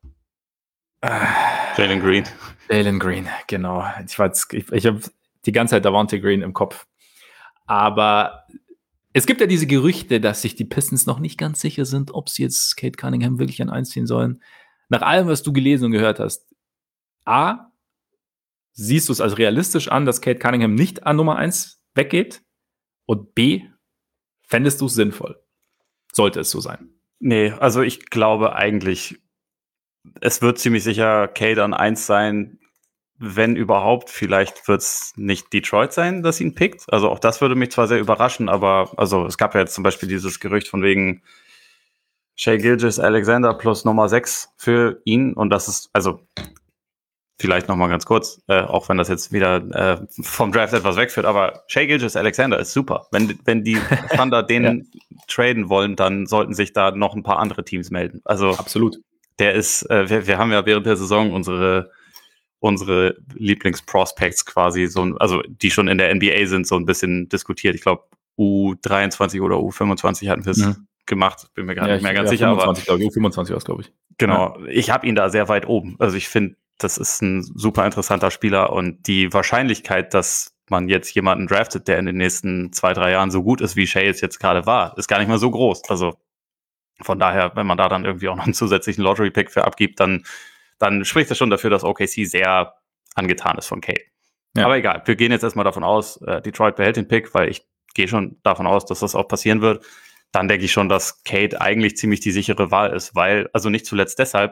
äh, Jalen Green. Jalen Green, genau. Ich, ich, ich habe die ganze Zeit Davante Green im Kopf. Aber es gibt ja diese Gerüchte, dass sich die Pistons noch nicht ganz sicher sind, ob sie jetzt Cade Cunningham wirklich an eins ziehen sollen. Nach allem, was du gelesen und gehört hast, A, siehst du es als realistisch an, dass Cade Cunningham nicht an Nummer eins weggeht? Und B, fändest du es sinnvoll? Sollte es so sein? Nee, also ich glaube eigentlich, es wird ziemlich sicher Cade an eins sein. Wenn überhaupt, vielleicht wird es nicht Detroit sein, das ihn pickt. Also auch das würde mich zwar sehr überraschen, aber also es gab ja jetzt zum Beispiel dieses Gerücht von wegen Shai Gilgeous-Alexander plus Nummer sechs für ihn. Und das ist, also vielleicht noch mal ganz kurz, äh, auch wenn das jetzt wieder äh, vom Draft etwas wegführt, aber Shai Gilgeous-Alexander ist super. Wenn, wenn die Thunder den ja. traden wollen, dann sollten sich da noch ein paar andere Teams melden. Also absolut. Der ist, äh, wir, wir haben ja während der Saison unsere unsere Lieblingsprospects quasi, so, also die schon in der N B A sind, so ein bisschen diskutiert. Ich glaube, U dreiundzwanzig oder U fünfundzwanzig hatten wir es mhm. gemacht. Bin mir gar ja, nicht mehr ganz ja, sicher. fünfundzwanzig, aber U fünfundzwanzig war es, glaube ich. Genau. Ja. Ich habe ihn da sehr weit oben. Also ich finde, das ist ein super interessanter Spieler und die Wahrscheinlichkeit, dass man jetzt jemanden draftet, der in den nächsten zwei, drei Jahren so gut ist, wie Shai es jetzt gerade war, ist gar nicht mal so groß. Also von daher, wenn man da dann irgendwie auch noch einen zusätzlichen Lottery-Pick für abgibt, dann dann spricht das schon dafür, dass O K C sehr angetan ist von Cade. Ja. Aber egal, wir gehen jetzt erstmal davon aus, äh, Detroit behält den Pick, weil ich gehe schon davon aus, dass das auch passieren wird. Dann denke ich schon, dass Cade eigentlich ziemlich die sichere Wahl ist, weil, also nicht zuletzt deshalb,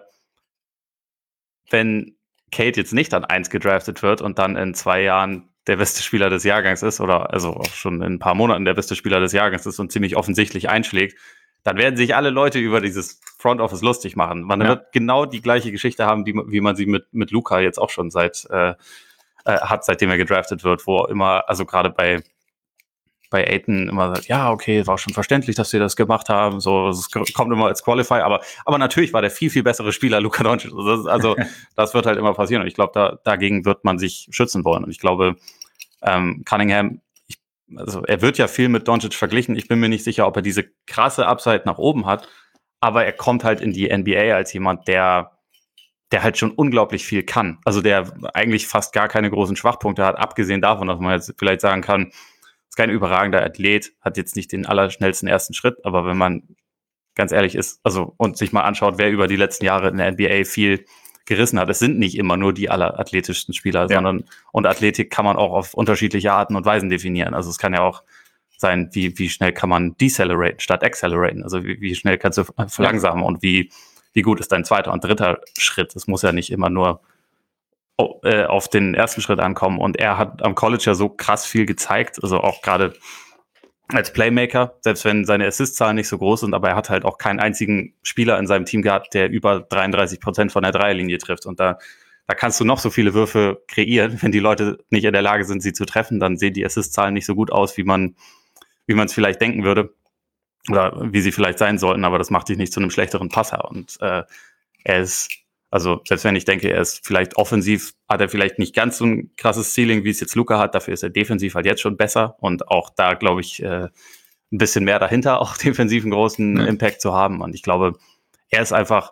wenn Cade jetzt nicht an eins gedraftet wird und dann in zwei Jahren der beste Spieler des Jahrgangs ist oder also auch schon in ein paar Monaten der beste Spieler des Jahrgangs ist und ziemlich offensichtlich einschlägt, dann werden sich alle Leute über dieses Front Office lustig machen. Man ja. wird genau die gleiche Geschichte haben, die, wie man sie mit, mit Luka jetzt auch schon seit äh, äh, hat, seitdem er gedraftet wird, wo immer, also gerade bei bei Ayton immer sagt, ja, okay, war schon verständlich, dass sie das gemacht haben, so, es kommt immer als Qualify, aber aber natürlich war der viel, viel bessere Spieler Luka Doncic. Also, also das wird halt immer passieren und ich glaube, da, dagegen wird man sich schützen wollen und ich glaube, ähm, Cunningham, also er wird ja viel mit Doncic verglichen. Ich bin mir nicht sicher, ob er diese krasse Upside nach oben hat, aber er kommt halt in die N B A als jemand, der der halt schon unglaublich viel kann. Also der eigentlich fast gar keine großen Schwachpunkte hat, abgesehen davon, dass man jetzt vielleicht sagen kann, ist kein überragender Athlet, hat jetzt nicht den allerschnellsten ersten Schritt, aber wenn man ganz ehrlich ist, also und sich mal anschaut, wer über die letzten Jahre in der N B A viel gerissen hat. Es sind nicht immer nur die allerathletischsten Spieler, ja. sondern und Athletik kann man auch auf unterschiedliche Arten und Weisen definieren. Also es kann ja auch sein, wie, wie schnell kann man deceleraten statt acceleraten. Also wie, wie schnell kannst du verlangsamen ja. und wie, wie gut ist dein zweiter und dritter Schritt. Es muss ja nicht immer nur oh, äh, auf den ersten Schritt ankommen. Und er hat am College ja so krass viel gezeigt, also auch gerade als Playmaker, selbst wenn seine Assist-Zahlen nicht so groß sind, aber er hat halt auch keinen einzigen Spieler in seinem Team gehabt, der über dreiunddreißig Prozent von der Dreierlinie trifft. Und da, da kannst du noch so viele Würfe kreieren. Wenn die Leute nicht in der Lage sind, sie zu treffen, dann sehen die Assist-Zahlen nicht so gut aus, wie man wie man es vielleicht denken würde oder wie sie vielleicht sein sollten. Aber das macht dich nicht zu einem schlechteren Passer. Und äh, er ist, also selbst wenn ich denke, er ist vielleicht offensiv, hat er vielleicht nicht ganz so ein krasses Ceiling, wie es jetzt Luka hat. Dafür ist er defensiv halt jetzt schon besser. Und auch da, glaube ich, äh, ein bisschen mehr dahinter, auch defensiv einen großen ja. Impact zu haben. Und ich glaube, er ist einfach,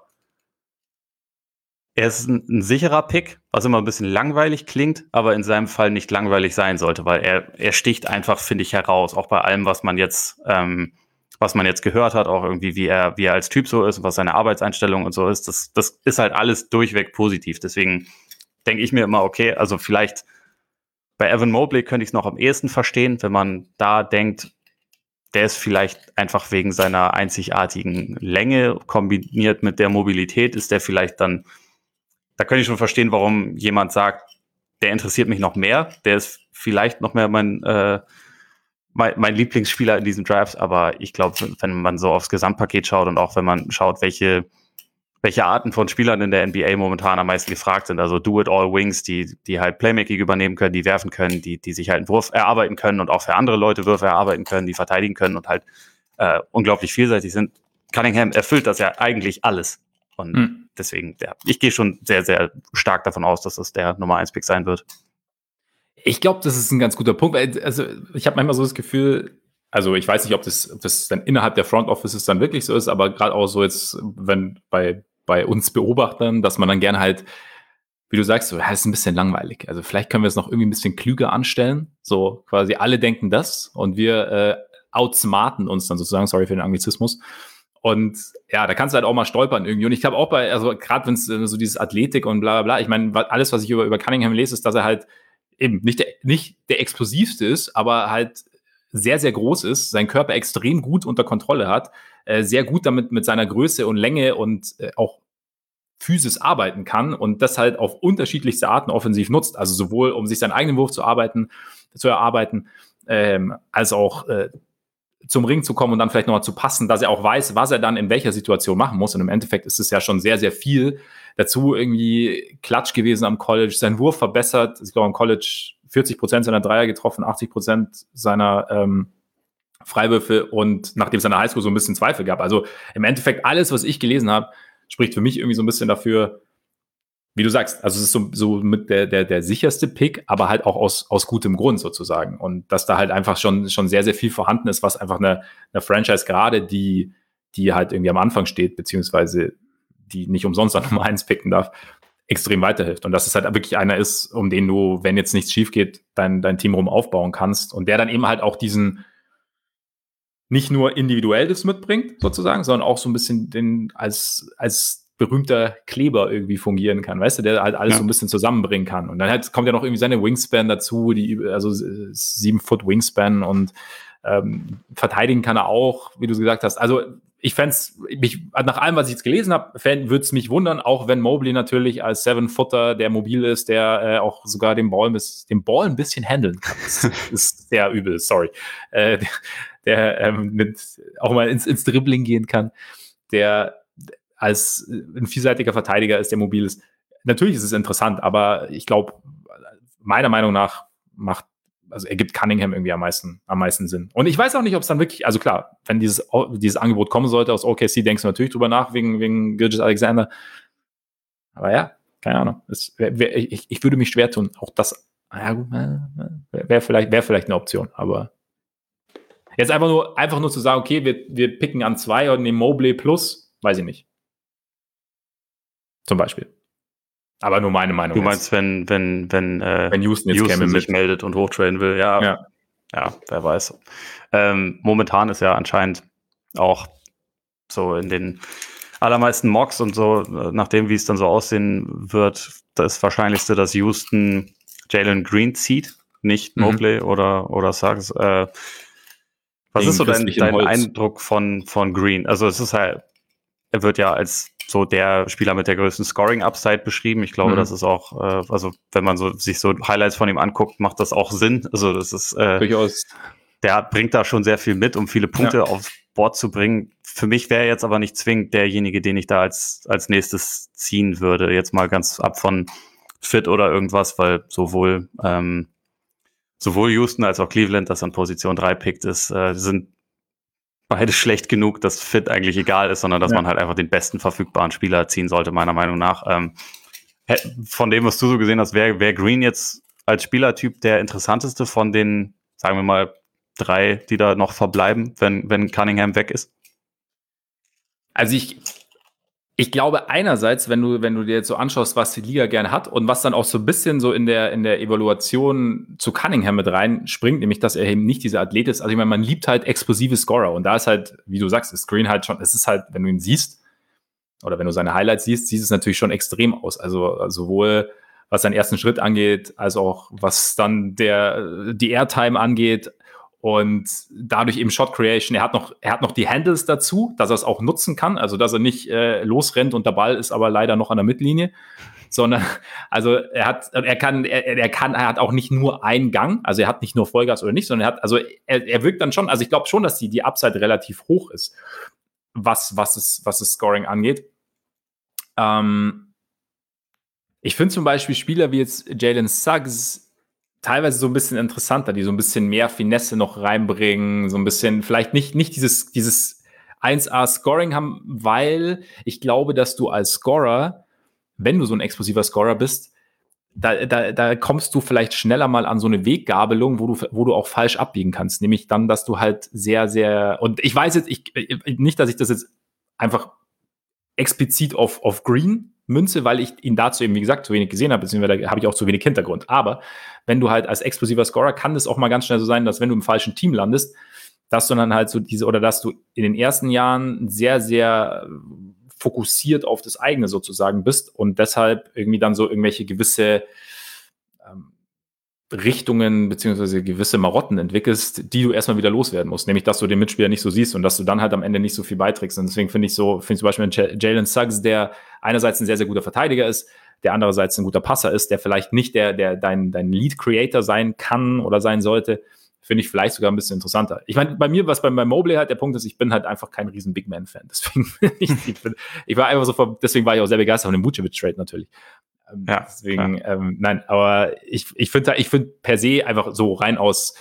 er ist ein, ein sicherer Pick, was immer ein bisschen langweilig klingt, aber in seinem Fall nicht langweilig sein sollte, weil er, er sticht einfach, finde ich, heraus. Auch bei allem, was man jetzt, ähm, was man jetzt gehört hat, auch irgendwie, wie er, wie er als Typ so ist, was seine Arbeitseinstellung und so ist. Das, das ist halt alles durchweg positiv. Deswegen denke ich mir immer, okay, also vielleicht bei Evan Mobley könnte ich es noch am ehesten verstehen, wenn man da denkt, der ist vielleicht einfach wegen seiner einzigartigen Länge kombiniert mit der Mobilität, ist der vielleicht dann, da könnte ich schon verstehen, warum jemand sagt, der interessiert mich noch mehr, der ist vielleicht noch mehr mein, äh, mein, mein Lieblingsspieler in diesem Draft, aber ich glaube, wenn man so aufs Gesamtpaket schaut und auch wenn man schaut, welche welche Arten von Spielern in der N B A momentan am meisten gefragt sind. Also Do-it-all-Wings, die, die halt Playmaking übernehmen können, die werfen können, die, die sich halt einen Wurf erarbeiten können und auch für andere Leute Würfe erarbeiten können, die verteidigen können und halt äh, unglaublich vielseitig sind. Cunningham erfüllt das ja eigentlich alles. Und hm. deswegen, ja, ich gehe schon sehr, sehr stark davon aus, dass das der Nummer eins Pick sein wird. Ich glaube, das ist ein ganz guter Punkt. Also ich habe manchmal so das Gefühl, also ich weiß nicht, ob das, ob das dann innerhalb der Front Offices dann wirklich so ist, aber gerade auch so jetzt, wenn bei bei uns Beobachtern, dass man dann gerne halt, wie du sagst, so, ja, das ist ein bisschen langweilig. Also vielleicht können wir es noch irgendwie ein bisschen klüger anstellen. So quasi alle denken das und wir äh, outsmarten uns dann sozusagen, sorry für den Anglizismus. Und ja, da kannst du halt auch mal stolpern irgendwie. Und ich glaube auch bei, also gerade wenn es äh, so dieses Athletik und bla bla bla, ich meine, alles, was ich über, über Cunningham lese, ist, dass er halt eben nicht der, nicht der explosivste ist, aber halt sehr, sehr groß ist, seinen Körper extrem gut unter Kontrolle hat, äh, sehr gut damit mit seiner Größe und Länge und äh, auch Physis arbeiten kann und das halt auf unterschiedlichste Arten offensiv nutzt. Also sowohl, um sich seinen eigenen Wurf zu arbeiten, zu erarbeiten, ähm, als auch äh, zum Ring zu kommen und dann vielleicht nochmal zu passen, dass er auch weiß, was er dann in welcher Situation machen muss. Und im Endeffekt ist es ja schon sehr, sehr viel dazu irgendwie Klatsch gewesen am College, seinen Wurf verbessert. Ich glaube, am College vierzig Prozent seiner Dreier getroffen, achtzig Prozent seiner ähm, Freiwürfe und nachdem es an der Highschool so ein bisschen Zweifel gab. Also im Endeffekt alles, was ich gelesen habe, spricht für mich irgendwie so ein bisschen dafür, wie du sagst, also es ist so, so mit der, der, der sicherste Pick, aber halt auch aus, aus gutem Grund sozusagen. Und dass da halt einfach schon, schon sehr, sehr viel vorhanden ist, was einfach eine, eine Franchise gerade, die, die halt irgendwie am Anfang steht, beziehungsweise die nicht umsonst an Nummer eins picken darf, extrem weiterhilft. Und dass es halt wirklich einer ist, um den du, wenn jetzt nichts schief geht, dein, dein Team rum aufbauen kannst. Und der dann eben halt auch diesen nicht nur individuell das mitbringt, sozusagen, sondern auch so ein bisschen den als, als berühmter Kleber irgendwie fungieren kann, weißt du, der halt alles ja. so ein bisschen zusammenbringen kann. Und dann halt kommt ja noch irgendwie seine Wingspan dazu, die, also sieben Foot Wingspan und ähm, verteidigen kann er auch, wie du gesagt hast. Also ich fände es, nach allem, was ich jetzt gelesen habe, würde es mich wundern, auch wenn Mobley natürlich als Seven-Footer, der mobil ist, der äh, auch sogar den Ball, den Ball ein bisschen handeln kann. Das ist sehr übel, sorry. Äh, der der ähm, mit auch mal ins, ins Dribbling gehen kann, der als ein vielseitiger Verteidiger ist, der mobil ist. Natürlich ist es interessant, aber ich glaube, meiner Meinung nach macht, also ergibt Cunningham irgendwie am meisten, am meisten Sinn. Und ich weiß auch nicht, ob es dann wirklich, also klar, wenn dieses, dieses Angebot kommen sollte aus O K C, denkst du natürlich drüber nach, wegen, wegen Gilgeous-Alexander. Aber ja, keine Ahnung. Es wär, wär, ich, ich würde mich schwer tun. Auch das, ja, wäre wär vielleicht, wär vielleicht eine Option, aber jetzt einfach nur, einfach nur zu sagen, okay, wir, wir picken an zwei und nehmen Mobley plus, weiß ich nicht. Zum Beispiel. Aber nur meine Meinung. Du meinst, jetzt. wenn, wenn, wenn, äh, wenn Houston, jetzt Houston sich mit. meldet und hochtraden will, ja. Ja, ja wer weiß. Ähm, momentan ist ja anscheinend auch so in den allermeisten Mocks und so, nachdem wie es dann so aussehen wird, das Wahrscheinlichste, dass Houston Jalen Green zieht, nicht Mobley mhm. oder, oder Suggs. Äh, Was ist so dein, dein Eindruck von, von Green? Also es ist halt, er wird ja als so der Spieler mit der größten Scoring-Upside beschrieben. Ich glaube, mhm. das ist auch, äh, also wenn man so sich so Highlights von ihm anguckt, macht das auch Sinn. Also das ist äh, durchaus. Der bringt da schon sehr viel mit, um viele Punkte ja. auf Board zu bringen. Für mich wäre jetzt aber nicht zwingend derjenige, den ich da als, als nächstes ziehen würde. Jetzt mal ganz ab von Fit oder irgendwas, weil sowohl ähm, sowohl Houston als auch Cleveland, das an Position drei pickt ist, äh, sind beide schlecht genug, dass Fit eigentlich egal ist, sondern dass ja. man halt einfach den besten verfügbaren Spieler ziehen sollte, meiner Meinung nach. Ähm, von dem, was du so gesehen hast, wäre wär Green jetzt als Spielertyp der interessanteste von den, sagen wir mal, drei, die da noch verbleiben, wenn, wenn Cunningham weg ist? Also ich Ich glaube einerseits, wenn du, wenn du dir jetzt so anschaust, was die Liga gerne hat und was dann auch so ein bisschen so in der, in der Evaluation zu Cunningham mit reinspringt, nämlich, dass er eben nicht dieser Athlet ist. Also ich meine, man liebt halt explosive Scorer und da ist halt, wie du sagst, ist Green halt schon, es ist halt, wenn du ihn siehst oder wenn du seine Highlights siehst, sieht es natürlich schon extrem aus. Also sowohl was seinen ersten Schritt angeht, als auch was dann der, die Airtime angeht. Und dadurch eben Shot Creation. Er hat noch, er hat noch die Handles dazu, dass er es auch nutzen kann. Also, dass er nicht äh, losrennt und der Ball ist aber leider noch an der Mittellinie. sondern, also er hat, er kann, er, er kann, er hat auch nicht nur einen Gang, also er hat nicht nur Vollgas oder nicht, sondern er hat, also er, er wirkt dann schon, also ich glaube schon, dass die, die Upside relativ hoch ist, was, was es, was das Scoring angeht. Ähm, ich finde zum Beispiel Spieler wie jetzt Jalen Suggs teilweise so ein bisschen interessanter, die so ein bisschen mehr Finesse noch reinbringen, so ein bisschen, vielleicht nicht, nicht dieses, dieses eins A Scoring haben, weil ich glaube, dass du als Scorer, wenn du so ein explosiver Scorer bist, da, da, da kommst du vielleicht schneller mal an so eine Weggabelung, wo du, wo du auch falsch abbiegen kannst. Nämlich dann, dass du halt sehr, sehr, und ich weiß jetzt, ich, nicht, dass ich das jetzt einfach explizit auf, auf Green münze, weil ich ihn dazu eben, wie gesagt, zu wenig gesehen habe, beziehungsweise da habe ich auch zu wenig Hintergrund. Aber wenn du halt als explosiver Scorer, kann es auch mal ganz schnell so sein, dass wenn du im falschen Team landest, dass du dann halt so diese, oder dass du in den ersten Jahren sehr, sehr fokussiert auf das eigene sozusagen bist und deshalb irgendwie dann so irgendwelche gewisse ähm, Richtungen beziehungsweise gewisse Marotten entwickelst, die du erstmal wieder loswerden musst. Nämlich, dass du den Mitspieler nicht so siehst und dass du dann halt am Ende nicht so viel beiträgst. Und deswegen finde ich so, finde ich zum Beispiel einen Jalen Suggs, der einerseits ein sehr, sehr guter Verteidiger ist, der andererseits ein guter Passer ist, der vielleicht nicht der, der dein, dein Lead-Creator sein kann oder sein sollte, finde ich vielleicht sogar ein bisschen interessanter. Ich meine, bei mir, was bei, bei Mobley halt der Punkt ist, ich bin halt einfach kein riesen Big Man-Fan. Deswegen ich, ich, bin, ich war einfach so, deswegen war ich auch sehr begeistert von dem Vucevic-Trade natürlich. Ja, deswegen, ähm, nein, aber ich, ich finde ich finde per se einfach so rein aus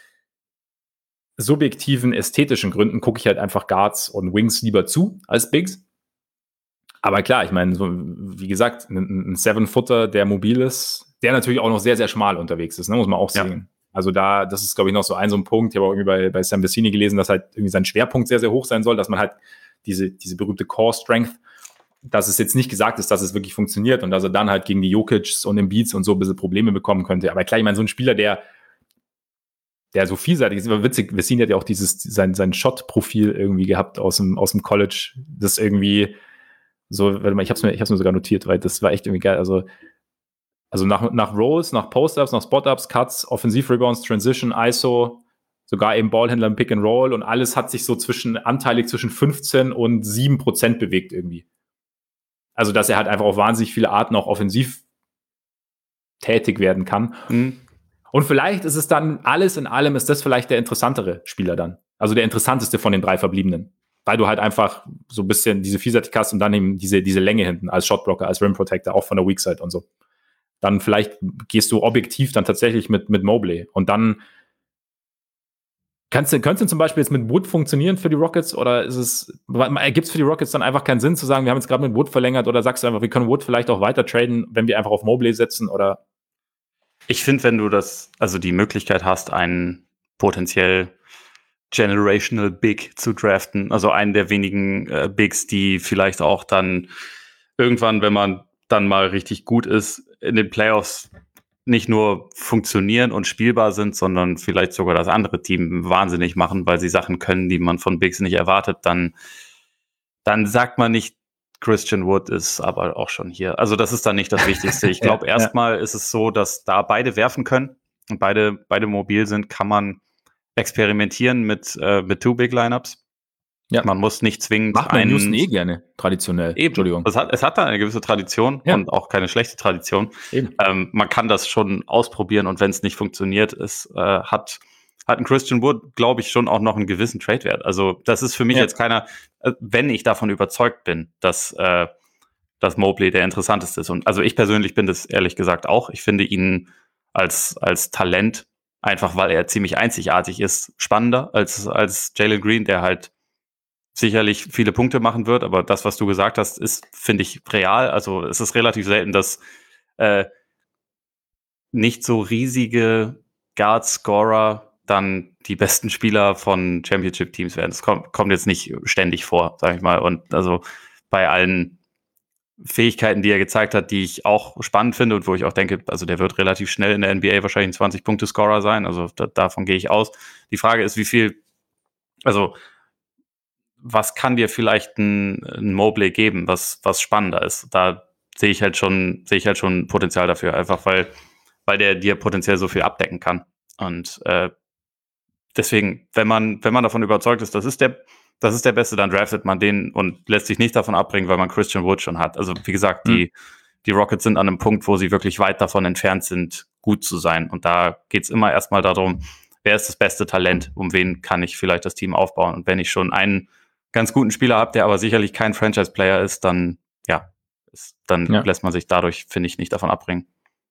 subjektiven, ästhetischen Gründen gucke ich halt einfach Guards und Wings lieber zu als Bigs. Aber klar, ich meine, so, wie gesagt, ein, ein Seven-Footer, der mobil ist, der natürlich auch noch sehr, sehr schmal unterwegs ist, ne, muss man auch sehen. Ja. Also da, das ist, glaube ich, noch so ein so ein Punkt. Ich habe auch irgendwie bei, bei Sam Vecini gelesen, dass halt irgendwie sein Schwerpunkt sehr, sehr hoch sein soll, dass man halt diese, diese berühmte Core-Strength, dass es jetzt nicht gesagt ist, dass es wirklich funktioniert und dass er dann halt gegen die Jokic's und den Beats und so ein bisschen Probleme bekommen könnte. Aber klar, ich meine, so ein Spieler, der, der so vielseitig ist, aber witzig, Vecini hat ja auch dieses, sein, sein Shot-Profil irgendwie gehabt aus dem, aus dem College, das irgendwie so, warte mal, ich hab's mir, ich hab's mir sogar notiert, weil das war echt irgendwie geil. Also, also nach, nach Rolls, nach Post-Ups, nach Spot-Ups, Cuts, Offensiv-Rebounds, Transition, I S O, sogar eben Ballhändler im Pick and Roll und alles hat sich so zwischen, anteilig zwischen fünfzehn und sieben Prozent bewegt irgendwie. Also, dass er halt einfach auf wahnsinnig viele Arten auch offensiv tätig werden kann. Mhm. Und vielleicht ist es dann, alles in allem ist das vielleicht der interessantere Spieler dann. Also der interessanteste von den drei Verbliebenen. Weil du halt einfach so ein bisschen diese Vielseitigkeit hast und dann eben diese, diese Länge hinten als Shotblocker, als Rim Protector, auch von der Weak Side und so. Dann vielleicht gehst du objektiv dann tatsächlich mit, mit Mobley. Und dann Kannst du, könnte es zum Beispiel jetzt mit Wood funktionieren für die Rockets oder ist es, gibt es für die Rockets dann einfach keinen Sinn zu sagen, wir haben jetzt gerade mit Wood verlängert oder sagst du einfach, wir können Wood vielleicht auch weiter traden, wenn wir einfach auf Mobley setzen oder? Ich finde, wenn du das, also die Möglichkeit hast, einen potenziell generational Big zu draften, also einen der wenigen äh, Bigs, die vielleicht auch dann irgendwann, wenn man dann mal richtig gut ist, in den Playoffs nicht nur funktionieren und spielbar sind, sondern vielleicht sogar das andere Team wahnsinnig machen, weil sie Sachen können, die man von Bigs nicht erwartet, dann, dann sagt man nicht, Christian Wood ist aber auch schon hier. Also das ist dann nicht das Wichtigste. Ich glaube, ja, erstmal ja. ist es so, dass da beide werfen können und beide, beide mobil sind, kann man experimentieren mit, äh, mit Two-Big-Lineups. Ja. Man muss nicht zwingend Macht man in Houston eh gerne, traditionell. Eben. Entschuldigung. Es hat, es hat da eine gewisse Tradition ja. und auch keine schlechte Tradition. Ähm, man kann das schon ausprobieren und wenn es nicht funktioniert, es äh, hat, hat ein Christian Wood, glaube ich, schon auch noch einen gewissen Trade-Wert. Also das ist für mich ja. jetzt keiner, äh, wenn ich davon überzeugt bin, dass, äh, dass Mobley der interessanteste ist. Und also ich persönlich bin das ehrlich gesagt auch. Ich finde ihn als, als Talent, einfach weil er ziemlich einzigartig ist, spannender als, als Jalen Green, der halt sicherlich viele Punkte machen wird, aber das, was du gesagt hast, ist, finde ich, real. Also es ist relativ selten, dass äh, nicht so riesige Guard-Scorer dann die besten Spieler von Championship-Teams werden. Das kommt, kommt jetzt nicht ständig vor, sag ich mal. Und also bei allen Fähigkeiten, die er gezeigt hat, die ich auch spannend finde und wo ich auch denke, also der wird relativ schnell in der N B A wahrscheinlich ein zwanzig-Punkte-Scorer sein. Also da, davon gehe ich aus. Die Frage ist, wie viel, also was kann dir vielleicht ein, ein Mobley geben, was, was spannender ist? Da sehe ich halt schon, sehe ich halt schon Potenzial dafür, einfach weil, weil der dir potenziell so viel abdecken kann. Und äh, deswegen, wenn man, wenn man davon überzeugt ist, das ist der, das ist der Beste, dann draftet man den und lässt sich nicht davon abbringen, weil man Christian Wood schon hat. Also wie gesagt, die, die Rockets sind an einem Punkt, wo sie wirklich weit davon entfernt sind, gut zu sein. Und da geht's immer erstmal darum, wer ist das beste Talent, um wen kann ich vielleicht das Team aufbauen. Und wenn ich schon einen ganz guten Spieler habe, der aber sicherlich kein Franchise-Player ist, dann, ja, ist, dann ja. lässt man sich dadurch, finde ich, nicht davon abbringen.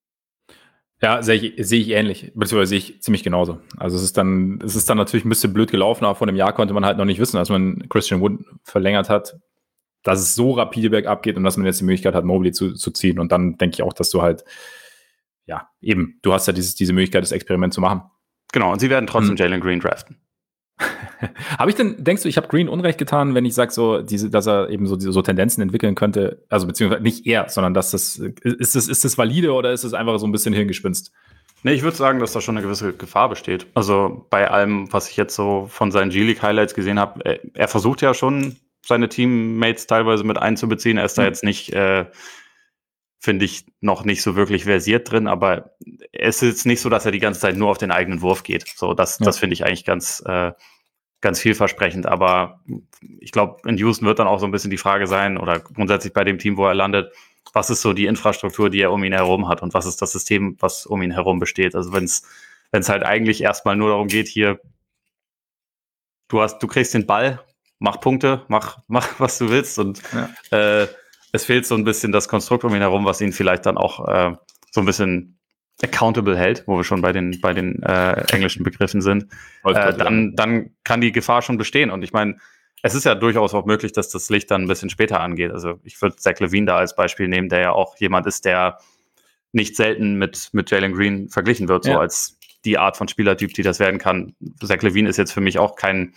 Ja, sehe ich, sehe ich ähnlich, beziehungsweise sehe ich ziemlich genauso. Also es ist dann, es ist dann natürlich ein bisschen blöd gelaufen, aber vor einem Jahr konnte man halt noch nicht wissen, als man Christian Wood verlängert hat, dass es so rapide bergab geht und dass man jetzt die Möglichkeit hat, Mobley zu, zu ziehen. Und dann denke ich auch, dass du halt, ja, eben, du hast ja dieses, diese Möglichkeit, das Experiment zu machen. Genau, und sie werden trotzdem hm. Jalen Green draften. Habe ich denn, denkst du, ich habe Green Unrecht getan, wenn ich sage, so, diese, dass er eben so, so Tendenzen entwickeln könnte, also beziehungsweise nicht er, sondern dass das, ist das, ist das valide oder ist es einfach so ein bisschen Hirngespinst? Nee, ich würde sagen, dass da schon eine gewisse Gefahr besteht. Also bei allem, was ich jetzt so von seinen G-League-Highlights gesehen habe, er, er versucht ja schon, seine Teammates teilweise mit einzubeziehen. Er ist mhm. da jetzt nicht, äh, finde ich, noch nicht so wirklich versiert drin, aber es ist jetzt nicht so, dass er die ganze Zeit nur auf den eigenen Wurf geht. So, das, ja. das finde ich eigentlich ganz, äh, ganz vielversprechend. Aber ich glaube, in Houston wird dann auch so ein bisschen die Frage sein, oder grundsätzlich bei dem Team, wo er landet, was ist so die Infrastruktur, die er um ihn herum hat und was ist das System, was um ihn herum besteht. Also wenn es wenn es halt eigentlich erstmal nur darum geht, hier, du hast, du kriegst den Ball, mach Punkte, mach, mach was du willst und ja. äh, es fehlt so ein bisschen das Konstrukt um ihn herum, was ihn vielleicht dann auch äh, so ein bisschen accountable hält, wo wir schon bei den bei den äh, englischen Begriffen sind. Äh, dann dann kann die Gefahr schon bestehen. Und ich meine, es ist ja durchaus auch möglich, dass das Licht dann ein bisschen später angeht. Also ich würde Zach LaVine da als Beispiel nehmen, der ja auch jemand ist, der nicht selten mit mit Jalen Green verglichen wird, ja. so als die Art von Spielertyp, die das werden kann. Zach LaVine ist jetzt für mich auch kein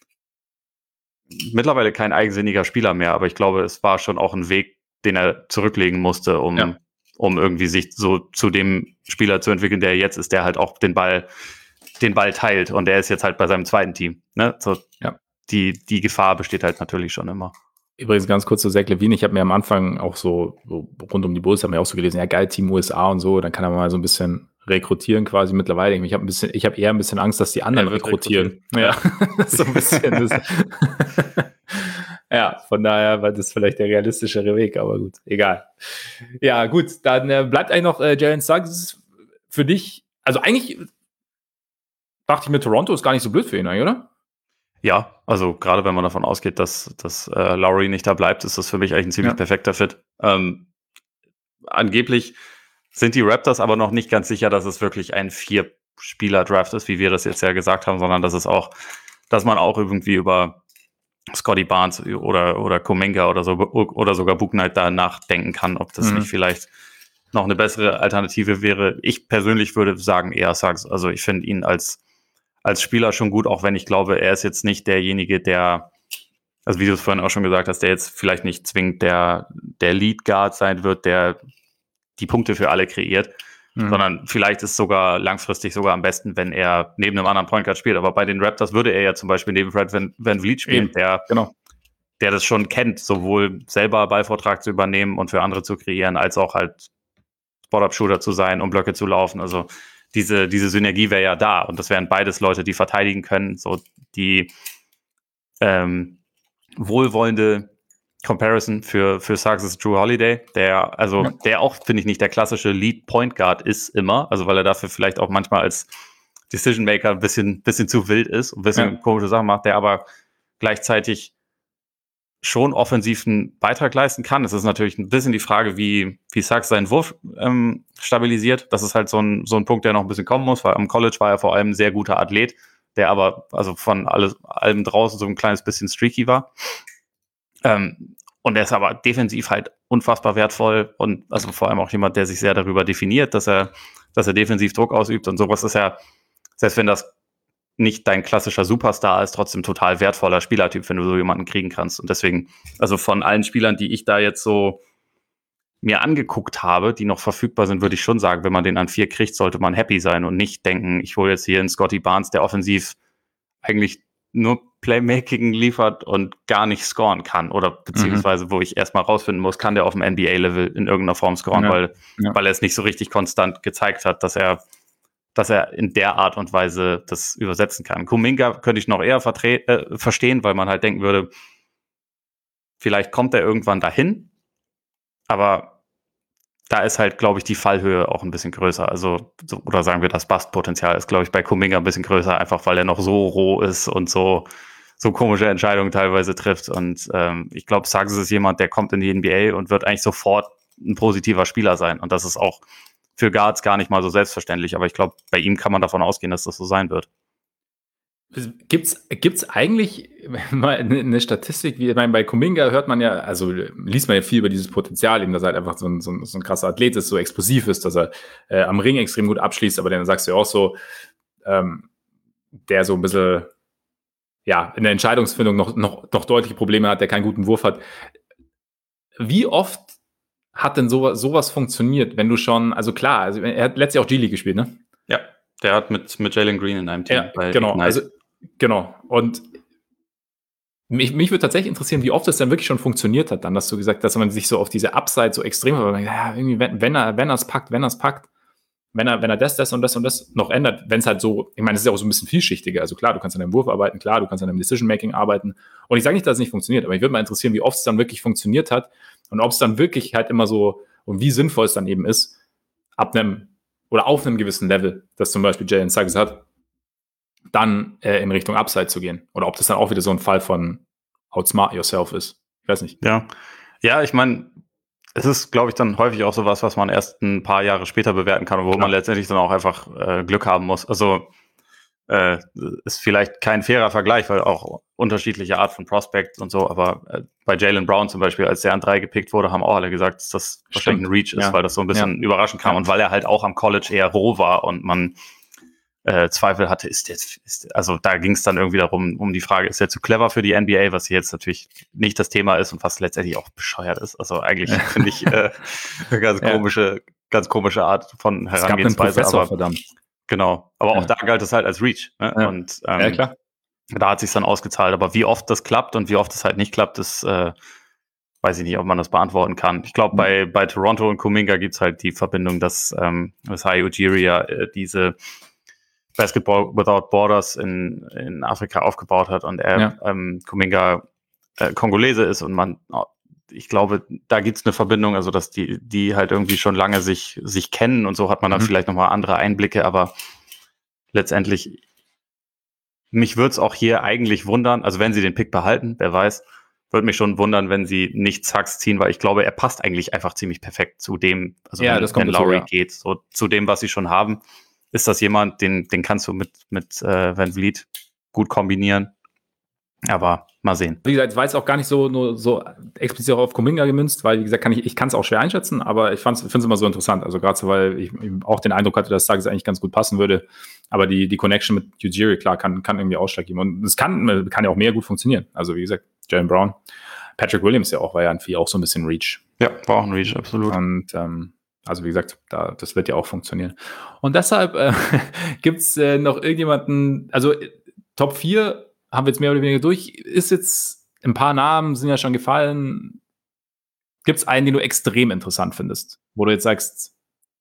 mittlerweile kein eigensinniger Spieler mehr, aber ich glaube, es war schon auch ein Weg, den er zurücklegen musste, um, ja. um irgendwie sich so zu dem Spieler zu entwickeln, der jetzt ist, der halt auch den Ball, den Ball teilt und der ist jetzt halt bei seinem zweiten Team. Ne? So, ja. die, die Gefahr besteht halt natürlich schon immer. Übrigens ganz kurz zu Zach LaVine, ich habe mir am Anfang auch so, so rund um die Bulls, haben wir auch so gelesen, ja geil, Team U S A und so, dann kann er mal so ein bisschen rekrutieren quasi mittlerweile. Ich habe ein bisschen, ich habe eher ein bisschen Angst, dass die anderen rekrutieren. rekrutieren. Ja, so ein bisschen. Das ja, von daher war das vielleicht der realistischere Weg, aber gut, egal. Ja, gut, dann äh, bleibt eigentlich noch äh, Jalen Suggs für dich. Also eigentlich dachte ich mir, Toronto ist gar nicht so blöd für ihn, oder? Ja, also gerade wenn man davon ausgeht, dass, dass äh, Lowry nicht da bleibt, ist das für mich eigentlich ein ziemlich ja. perfekter Fit. Ähm, angeblich sind die Raptors aber noch nicht ganz sicher, dass es wirklich ein Vier-Spieler-Draft ist, wie wir das jetzt ja gesagt haben, sondern dass es auch, dass man auch irgendwie über Scotty Barnes oder, oder Kuminga oder so, oder sogar Book Knight da nachdenken kann, ob das mhm. nicht vielleicht noch eine bessere Alternative wäre. Ich persönlich würde sagen, eher Suggs. Also ich finde ihn als, als Spieler schon gut, auch wenn ich glaube, er ist jetzt nicht derjenige, der, also wie du es vorhin auch schon gesagt hast, der jetzt vielleicht nicht zwingend der, der Lead Guard sein wird, der die Punkte für alle kreiert, mhm. sondern vielleicht ist sogar langfristig sogar am besten, wenn er neben einem anderen Point Guard spielt. Aber bei den Raptors würde er ja zum Beispiel neben Fred Van, Van Vliet spielen, der, genau. der das schon kennt, sowohl selber Ballvortrag zu übernehmen und für andere zu kreieren, als auch halt Spot-Up-Shooter zu sein, um Blöcke zu laufen. Also diese, diese Synergie wäre ja da und das wären beides Leute, die verteidigen können, so die ähm, wohlwollende Comparison für, für Suggs ist Drew Holiday, der, also, ja. der auch, finde ich, nicht der klassische Lead Point Guard ist immer, also weil er dafür vielleicht auch manchmal als Decision Maker ein bisschen, bisschen zu wild ist und ein bisschen ja. komische Sachen macht, der aber gleichzeitig schon offensiv einen Beitrag leisten kann. Es ist natürlich ein bisschen die Frage, wie, wie Suggs seinen Wurf ähm, stabilisiert. Das ist halt so ein, so ein Punkt, der noch ein bisschen kommen muss, weil am College war er vor allem ein sehr guter Athlet, der aber, also von alles, allem draußen so ein kleines bisschen streaky war. Ähm, und er ist aber defensiv halt unfassbar wertvoll und also vor allem auch jemand, der sich sehr darüber definiert, dass er, dass er defensiv Druck ausübt und sowas ist ja, selbst wenn das nicht dein klassischer Superstar ist, trotzdem total wertvoller Spielertyp, wenn du so jemanden kriegen kannst. Und deswegen, also von allen Spielern, die ich da jetzt so mir angeguckt habe, die noch verfügbar sind, würde ich schon sagen, wenn man den an vier kriegt, sollte man happy sein und nicht denken, ich hole jetzt hier einen Scotty Barnes, der offensiv eigentlich nur Playmaking liefert und gar nicht scoren kann oder beziehungsweise mhm. wo ich erstmal rausfinden muss, kann der auf dem N B A-Level in irgendeiner Form scoren, ja. weil, ja. weil er es nicht so richtig konstant gezeigt hat, dass er dass er in der Art und Weise das übersetzen kann. Kuminga könnte ich noch eher vertre- äh, verstehen, weil man halt denken würde, vielleicht kommt er irgendwann dahin, aber da ist halt, glaube ich, die Fallhöhe auch ein bisschen größer. Also, so, oder sagen wir, das Bust-Potenzial ist, glaube ich, bei Kuminga ein bisschen größer, einfach weil er noch so roh ist und so, so komische Entscheidungen teilweise trifft. Und ähm, ich glaube, Suggs ist jemand, der kommt in die N B A und wird eigentlich sofort ein positiver Spieler sein. Und das ist auch für Guards gar nicht mal so selbstverständlich. Aber ich glaube, bei ihm kann man davon ausgehen, dass das so sein wird. Gibt's, gibt's eigentlich mal eine Statistik, wie, ich meine, bei Kuminga hört man ja, also liest man ja viel über dieses Potenzial, eben, dass er halt einfach so ein, so ein, so ein krasser Athlet ist, so explosiv ist, dass er äh, am Ring extrem gut abschließt, aber dann sagst du ja auch so, ähm, der so ein bisschen, ja, in der Entscheidungsfindung noch, noch, noch deutliche Probleme hat, der keinen guten Wurf hat. Wie oft hat denn sowas, sowas funktioniert, wenn du schon, also klar, also er hat letztes Jahr auch G-League gespielt, ne? Ja, der hat mit, mit Jalen Green in einem Team. Ja, bei genau, Ignite. also Genau. Und mich, mich würde tatsächlich interessieren, wie oft das dann wirklich schon funktioniert hat, dann, dass du gesagt, dass man sich so auf diese Upside so extrem, ja, irgendwie, wenn, wenn er, wenn er es packt, wenn er es packt, wenn er, wenn er das, das und das und das noch ändert, wenn es halt so, ich meine, es ist ja auch so ein bisschen vielschichtiger. Also klar, du kannst an deinem Wurf arbeiten, klar, du kannst an deinem Decision-Making arbeiten. Und ich sage nicht, dass es nicht funktioniert, aber ich würde mal interessieren, wie oft es dann wirklich funktioniert hat und ob es dann wirklich halt immer so, und wie sinnvoll es dann eben ist, ab einem oder auf einem gewissen Level, das zum Beispiel Jalen Suggs hat, dann äh, in Richtung Upside zu gehen. Oder ob das dann auch wieder so ein Fall von outsmart yourself ist. Ich weiß nicht. Ja, ja, ich meine, es ist, glaube ich, dann häufig auch sowas, was man erst ein paar Jahre später bewerten kann und wo Klar. man letztendlich dann auch einfach äh, Glück haben muss. Also äh, ist vielleicht kein fairer Vergleich, weil auch unterschiedliche Art von Prospect und so, aber äh, bei Jalen Brown zum Beispiel, als der an drei gepickt wurde, haben auch alle gesagt, dass das Stimmt. wahrscheinlich ein Reach ist, ja. weil das so ein bisschen ja. überraschend kam ja. und weil er halt auch am College eher roh war und man Äh, Zweifel hatte, ist jetzt, ist, also da ging es dann irgendwie darum, um die Frage, ist er zu clever für die N B A, was jetzt natürlich nicht das Thema ist und was letztendlich auch bescheuert ist. Also eigentlich finde ich äh, eine ganz ja. komische, ganz komische Art von Herangehensweise. Aber verdammt. Genau. Aber auch ja. da galt es halt als Reach. Ne? Ja. Und ähm, ja, klar. da hat sich dann ausgezahlt. Aber wie oft das klappt und wie oft es halt nicht klappt, ist äh, weiß ich nicht, ob man das beantworten kann. Ich glaube, mhm. bei, bei Toronto und Kuminga gibt es halt die Verbindung, dass ähm, Masai Ujiri ja äh, diese Basketball Without Borders in, in Afrika aufgebaut hat und er ja. ähm, Kuminga äh, Kongolese ist und man, ich glaube, da gibt es eine Verbindung, also dass die, die halt irgendwie schon lange sich, sich kennen und so hat man dann mhm. vielleicht nochmal andere Einblicke, aber letztendlich, mich würde es auch hier eigentlich wundern, also wenn sie den Pick behalten, wer weiß, würde mich schon wundern, wenn sie nicht Suggs ziehen, weil ich glaube, er passt eigentlich einfach ziemlich perfekt zu dem, also ja, wenn, das kommt wenn Lowry ja. geht, so zu dem, was sie schon haben. Ist das jemand, den, den kannst du mit, mit äh, Van Vliet gut kombinieren. Aber mal sehen. Wie gesagt, es war jetzt auch gar nicht so, nur so explizit auf Kuminga gemünzt, weil, wie gesagt, kann ich, ich kann es auch schwer einschätzen, aber ich finde es immer so interessant. Also gerade so, weil ich auch den Eindruck hatte, dass Suggs eigentlich ganz gut passen würde. Aber die, die Connection mit Ujiri, klar, kann, kann irgendwie Ausschlag geben. Und es kann, kann ja auch mehr gut funktionieren. Also wie gesagt, Jalen Brown, Patrick Williams ja auch, war ja ein Vieh auch so ein bisschen Reach. Ja, war auch ein Reach, absolut. Und ähm, also wie gesagt, da, das wird ja auch funktionieren. Und deshalb äh, gibt es äh, noch irgendjemanden, also Top vier haben wir jetzt mehr oder weniger durch. Ist jetzt, ein paar Namen sind ja schon gefallen. Gibt es einen, den du extrem interessant findest? Wo du jetzt sagst,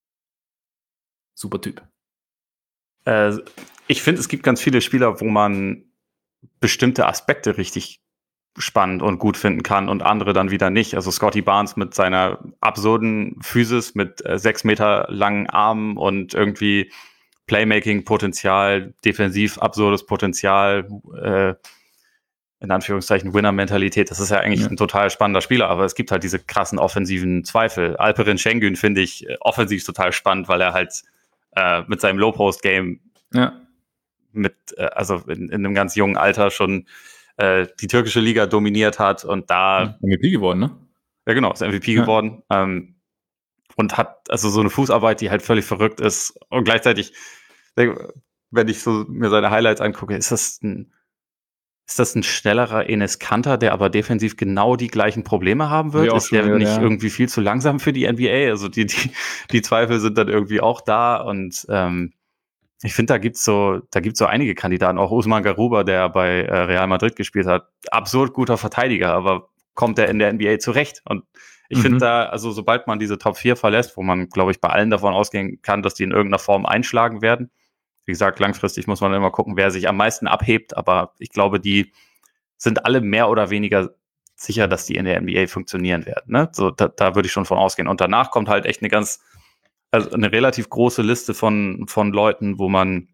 super Typ. Äh, ich finde, es gibt ganz viele Spieler, wo man bestimmte Aspekte richtig spannend und gut finden kann und andere dann wieder nicht. Also Scotty Barnes mit seiner absurden Physis, mit äh, sechs Meter langen Armen und irgendwie Playmaking-Potenzial, defensiv absurdes Potenzial, äh, in Anführungszeichen Winner-Mentalität. Das ist ja eigentlich ja. ein total spannender Spieler, aber es gibt halt diese krassen offensiven Zweifel. Alperen Şengün finde ich äh, offensiv total spannend, weil er halt äh, mit seinem Low-Post-Game ja. mit, äh, also in, in einem ganz jungen Alter schon die türkische Liga dominiert hat und da M V P geworden, ne? Ja, genau, ist M V P ja. geworden ähm, und hat also so eine Fußarbeit, die halt völlig verrückt ist und gleichzeitig, wenn ich so mir seine Highlights angucke, ist das ein ist das ein schnellerer Enes Kanter, der aber defensiv genau die gleichen Probleme haben wird? Ist der gehört, nicht ja. irgendwie viel zu langsam für die N B A? Also die die die Zweifel sind dann irgendwie auch da und ähm, ich finde, da gibt's so, da gibt's so einige Kandidaten, auch Usman Garuba, der bei äh, Real Madrid gespielt hat, absurd guter Verteidiger, aber kommt er in der N B A zurecht? Und ich mhm. finde da, also sobald man diese Top vier verlässt, wo man, glaube ich, bei allen davon ausgehen kann, dass die in irgendeiner Form einschlagen werden. Wie gesagt, langfristig muss man immer gucken, wer sich am meisten abhebt, aber ich glaube, die sind alle mehr oder weniger sicher, dass die in der N B A funktionieren werden. Ne? So, da, da würde ich schon von ausgehen. Und danach kommt halt echt eine ganz, also eine relativ große Liste von, von Leuten, wo man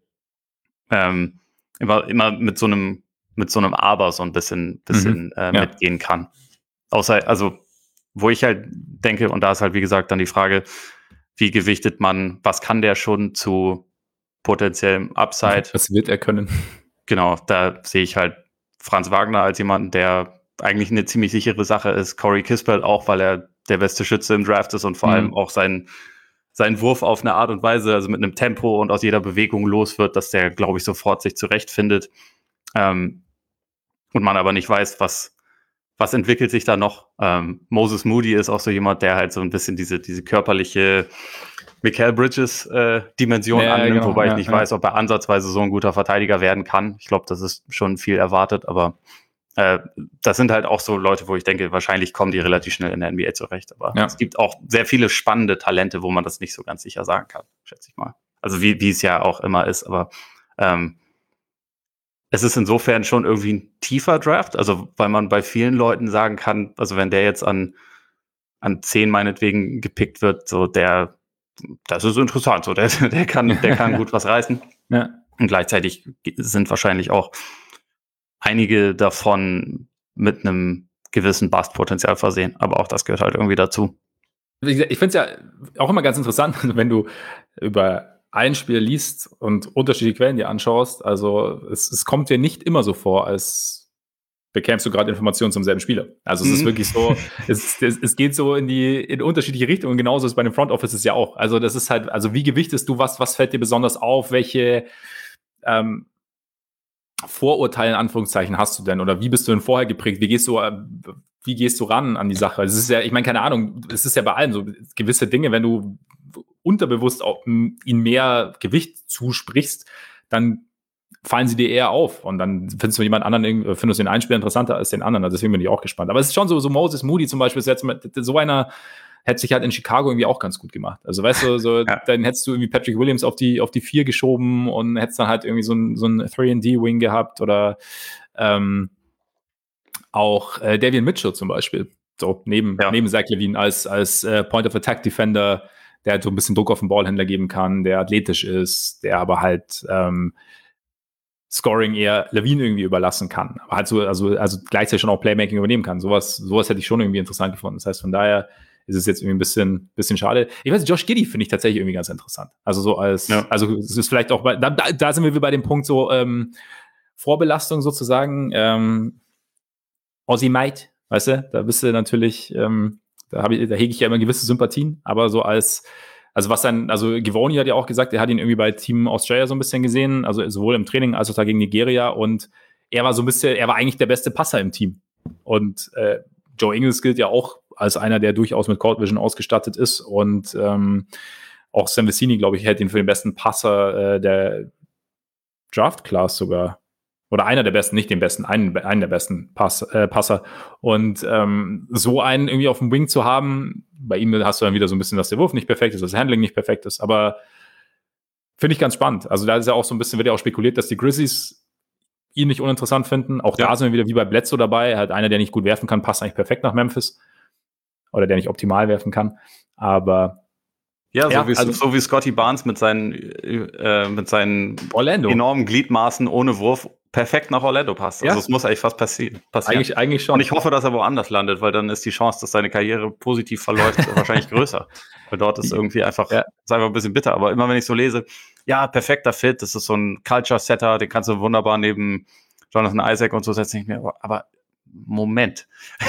ähm, immer, immer mit so einem, mit so einem Aber so ein bisschen, bisschen mhm. äh, ja. mitgehen kann. Außer, also, wo ich halt denke, und da ist halt, wie gesagt, dann die Frage, wie gewichtet man, was kann der schon zu potenziellem Upside? Was wird er können? Genau, da sehe ich halt Franz Wagner als jemanden, der eigentlich eine ziemlich sichere Sache ist. Corey Kispert auch, weil er der beste Schütze im Draft ist und vor mhm. allem auch sein, sein Wurf auf eine Art und Weise, also mit einem Tempo und aus jeder Bewegung los wird, dass der, glaube ich, sofort sich zurechtfindet. Ähm, und man aber nicht weiß, was, was entwickelt sich da noch. Ähm, Moses Moody ist auch so jemand, der halt so ein bisschen diese, diese körperliche Mikal Bridges äh, Dimension ja, annimmt, genau, wobei ja, ich nicht ja. weiß, ob er ansatzweise so ein guter Verteidiger werden kann. Ich glaube, das ist schon viel erwartet, aber äh, das sind halt auch so Leute, wo ich denke, wahrscheinlich kommen die relativ schnell in der N B A zurecht. Aber ja. es gibt auch sehr viele spannende Talente, wo man das nicht so ganz sicher sagen kann, schätze ich mal. Also wie, wie es ja auch immer ist, aber ähm, es ist insofern schon irgendwie ein tiefer Draft, also weil man bei vielen Leuten sagen kann, also wenn der jetzt an, an zehn meinetwegen gepickt wird, so der, das ist interessant, so der, der kann, der kann gut was reißen. Ja. Und gleichzeitig sind wahrscheinlich auch einige davon mit einem gewissen Bust-Potenzial versehen, aber auch das gehört halt irgendwie dazu. Ich finde es ja auch immer ganz interessant, wenn du über ein Spiel liest und unterschiedliche Quellen dir anschaust. Also es, es kommt dir nicht immer so vor, als bekämst du gerade Informationen zum selben Spieler. Also es mhm. ist wirklich so, es, es, es geht so in die in unterschiedliche Richtungen. Genauso ist es bei den Front Offices ja auch. Also das ist halt, also wie gewichtest du was, was fällt dir besonders auf? Welche ähm, Vorurteile in Anführungszeichen hast du denn? Oder wie bist du denn vorher geprägt? Wie gehst du, äh, wie gehst du ran an die Sache? Es ist ja, ich meine, keine Ahnung, es ist ja bei allen so gewisse Dinge, wenn du unterbewusst auch ihnen mehr Gewicht zusprichst, dann fallen sie dir eher auf und dann findest du jemand anderen, findest du den einen Spieler interessanter als den anderen, also deswegen bin ich auch gespannt. Aber es ist schon so, so Moses Moody zum Beispiel, ist jetzt mit, so einer hätte sich halt in Chicago irgendwie auch ganz gut gemacht. Also weißt du, so ja. dann hättest du irgendwie Patrick Williams auf die auf die vier geschoben und hättest dann halt irgendwie so ein so ein drei and D Wing gehabt oder ähm, auch äh, Davion Mitchell zum Beispiel, so neben ja. neben Zach LaVine als als äh, Point of Attack Defender, der halt so ein bisschen Druck auf den Ballhändler geben kann, der athletisch ist, der aber halt ähm, Scoring eher LaVine irgendwie überlassen kann, aber halt so, also, also gleichzeitig schon auch Playmaking übernehmen kann. Sowas, sowas hätte ich schon irgendwie interessant gefunden. Das heißt, von daher ist es jetzt irgendwie ein bisschen, bisschen schade. Ich weiß, Josh Giddey finde ich tatsächlich irgendwie ganz interessant. Also so als, ja. also es ist vielleicht auch bei, da, da sind wir bei dem Punkt so ähm, Vorbelastung sozusagen. Ähm, Aussie Might, weißt du, da bist du natürlich, ähm, da habe ich, da hege ich ja immer gewisse Sympathien, aber so als Also was dann, also Givoni hat ja auch gesagt, er hat ihn irgendwie bei Team Australia so ein bisschen gesehen, also sowohl im Training als auch da gegen Nigeria und er war so ein bisschen, er war eigentlich der beste Passer im Team. Und äh, Joe Ingles gilt ja auch als einer, der durchaus mit Court Vision ausgestattet ist und ähm, auch Sam Vecini, glaube ich, hält ihn für den besten Passer äh, der Draft Class sogar. Oder einer der besten, nicht den besten, einen, einen der besten Pass, äh, Passer. Und ähm, so einen irgendwie auf dem Wing zu haben, bei ihm hast du dann wieder so ein bisschen, dass der Wurf nicht perfekt ist, dass das Handling nicht perfekt ist, aber finde ich ganz spannend. Also da ist ja auch so ein bisschen, wird ja auch spekuliert, dass die Grizzlies ihn nicht uninteressant finden. Auch ja. da sind wir wieder wie bei Bledsoe dabei. Halt einer, der nicht gut werfen kann, passt eigentlich perfekt nach Memphis. Oder der nicht optimal werfen kann. Aber ja, so, ja, wie, also, so wie Scotty Barnes mit seinen, äh, mit seinen Orlando. enormen Gliedmaßen ohne Wurf perfekt nach Orlando passt. Also es ja. muss eigentlich fast passi- passieren. Eigentlich, eigentlich schon. Und ich hoffe, dass er woanders landet, weil dann ist die Chance, dass seine Karriere positiv verläuft, wahrscheinlich größer. Weil dort ist irgendwie einfach, ja. ist einfach ein bisschen bitter. Aber immer wenn ich so lese, ja, perfekter Fit, das ist so ein Culture-Setter, den kannst du wunderbar neben Jonathan Isaac und so setzen. Ich mir, aber Moment.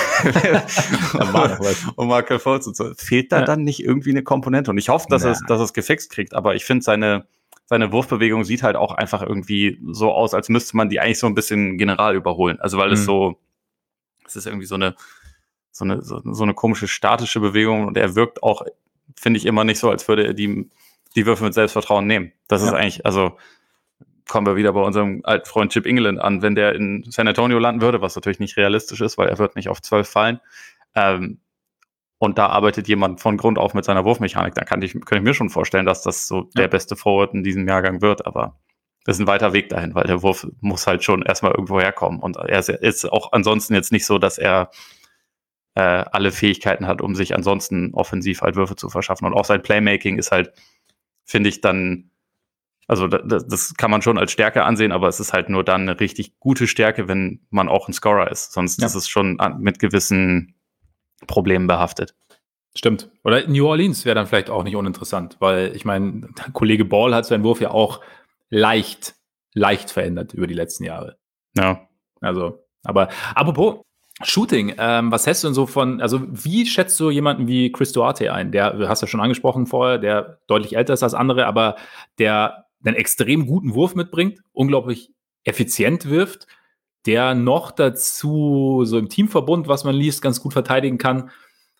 und Markel Fultz und so. Fehlt da ja. dann nicht irgendwie eine Komponente? Und ich hoffe, dass, ja. es, dass es gefixt kriegt, aber ich finde, seine, seine Wurfbewegung sieht halt auch einfach irgendwie so aus, als müsste man die eigentlich so ein bisschen general überholen. Also weil mhm. es so, es ist irgendwie so eine, so eine, so, so eine komische statische Bewegung und er wirkt auch, finde ich, immer nicht so, als würde er die, die Würfe mit Selbstvertrauen nehmen. Das ja. ist eigentlich, also kommen wir wieder bei unserem alten Freund Chip England an, wenn der in San Antonio landen würde, was natürlich nicht realistisch ist, weil er wird nicht auf zwölf fallen. Ähm, und da arbeitet jemand von Grund auf mit seiner Wurfmechanik, dann kann ich, kann ich mir schon vorstellen, dass das so ja. der beste Forward in diesem Jahrgang wird, aber das ist ein weiter Weg dahin, weil der Wurf muss halt schon erstmal irgendwo herkommen und er ist auch ansonsten jetzt nicht so, dass er äh, alle Fähigkeiten hat, um sich ansonsten offensiv halt Würfe zu verschaffen. Und auch sein Playmaking ist halt, finde ich, dann, also das, das kann man schon als Stärke ansehen, aber es ist halt nur dann eine richtig gute Stärke, wenn man auch ein Scorer ist. Sonst ja. ist es schon mit gewissen Problemen behaftet. Stimmt. Oder New Orleans wäre dann vielleicht auch nicht uninteressant, weil ich meine, Kollege Ball hat seinen Wurf ja auch leicht, leicht verändert über die letzten Jahre. Ja. Also, aber apropos Shooting, ähm, was hältst du denn so von, also wie schätzt du jemanden wie Chris Duarte ein? Der, du hast ja schon angesprochen vorher, der deutlich älter ist als andere, aber der einen extrem guten Wurf mitbringt, unglaublich effizient wirft, der noch dazu so im Teamverbund, was man liest, ganz gut verteidigen kann,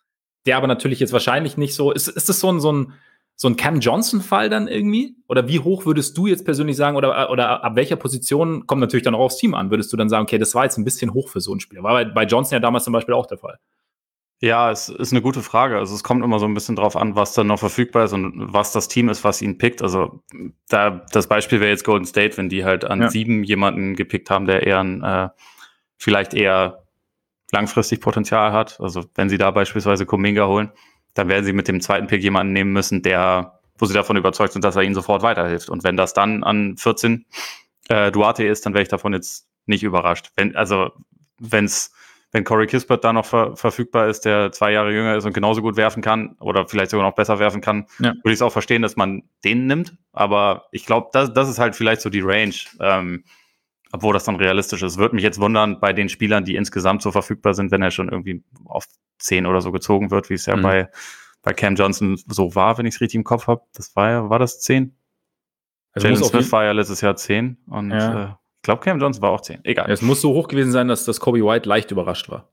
der aber natürlich jetzt wahrscheinlich nicht so, ist, ist das so ein, so ein, so ein Cam Johnson-Fall dann irgendwie? Oder wie hoch würdest du jetzt persönlich sagen, oder, oder ab welcher Position, kommt natürlich dann auch aufs Team an, würdest du dann sagen, okay, das war jetzt ein bisschen hoch für so ein Spieler? War bei, bei Johnson ja damals zum Beispiel auch der Fall. Ja, es ist eine gute Frage. Also es kommt immer so ein bisschen drauf an, was dann noch verfügbar ist und was das Team ist, was ihn pickt. Also da das Beispiel wäre jetzt Golden State, wenn die halt an ja. sieben jemanden gepickt haben, der eher ein, äh, vielleicht eher langfristig Potenzial hat. Also wenn sie da beispielsweise Kuminga holen, dann werden sie mit dem zweiten Pick jemanden nehmen müssen, der, wo sie davon überzeugt sind, dass er ihnen sofort weiterhilft. Und wenn das dann an vierzehn äh, Duarte ist, dann wäre ich davon jetzt nicht überrascht. Wenn, also wenn's, wenn Corey Kispert da noch ver- verfügbar ist, der zwei Jahre jünger ist und genauso gut werfen kann oder vielleicht sogar noch besser werfen kann, ja. würde ich es auch verstehen, dass man den nimmt. Aber ich glaube, das, das ist halt vielleicht so die Range, ähm, obwohl das dann realistisch ist. Würde mich jetzt wundern bei den Spielern, die insgesamt so verfügbar sind, wenn er schon irgendwie auf zehn oder so gezogen wird, wie es ja mhm. bei, bei Cam Johnson so war, wenn ich es richtig im Kopf habe. Das war ja, war das zehn? Also Jalen Smith war ja letztes Jahr zehn und ja. äh, ich glaube, Cam Johnson war auch zehn. Egal. Es muss so hoch gewesen sein, dass, dass Kobe White leicht überrascht war.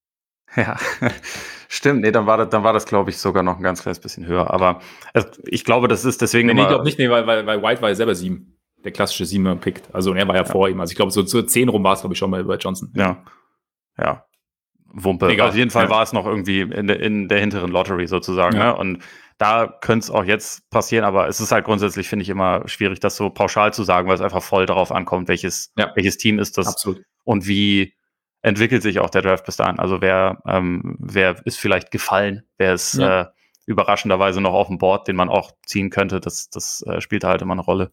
Ja, stimmt. Nee, dann war das, dann war das, glaube ich, sogar noch ein ganz kleines bisschen höher. Aber also, ich glaube, das ist deswegen. Nee, nee ich glaube nicht, nee, weil, weil, weil White war ja selber sieben. Der klassische Siebener pickt. Also und er war ja, ja vor ihm. Also ich glaube, so zu zehn rum war es, glaube ich, schon mal bei Johnson. Ja. Ja. Wumpe. Egal. Auf jeden Fall ja. war es noch irgendwie in, de, in der hinteren Lottery sozusagen. Ja. Ne? Und da könnte es auch jetzt passieren, aber es ist halt grundsätzlich, finde ich, immer schwierig, das so pauschal zu sagen, weil es einfach voll darauf ankommt, welches, ja. welches Team ist das. Absolut. Und wie entwickelt sich auch der Draft bis dahin. Also wer, ähm, wer ist vielleicht gefallen, wer ist ja. äh, überraschenderweise noch auf dem Board, den man auch ziehen könnte, das, das äh, spielt halt immer eine Rolle.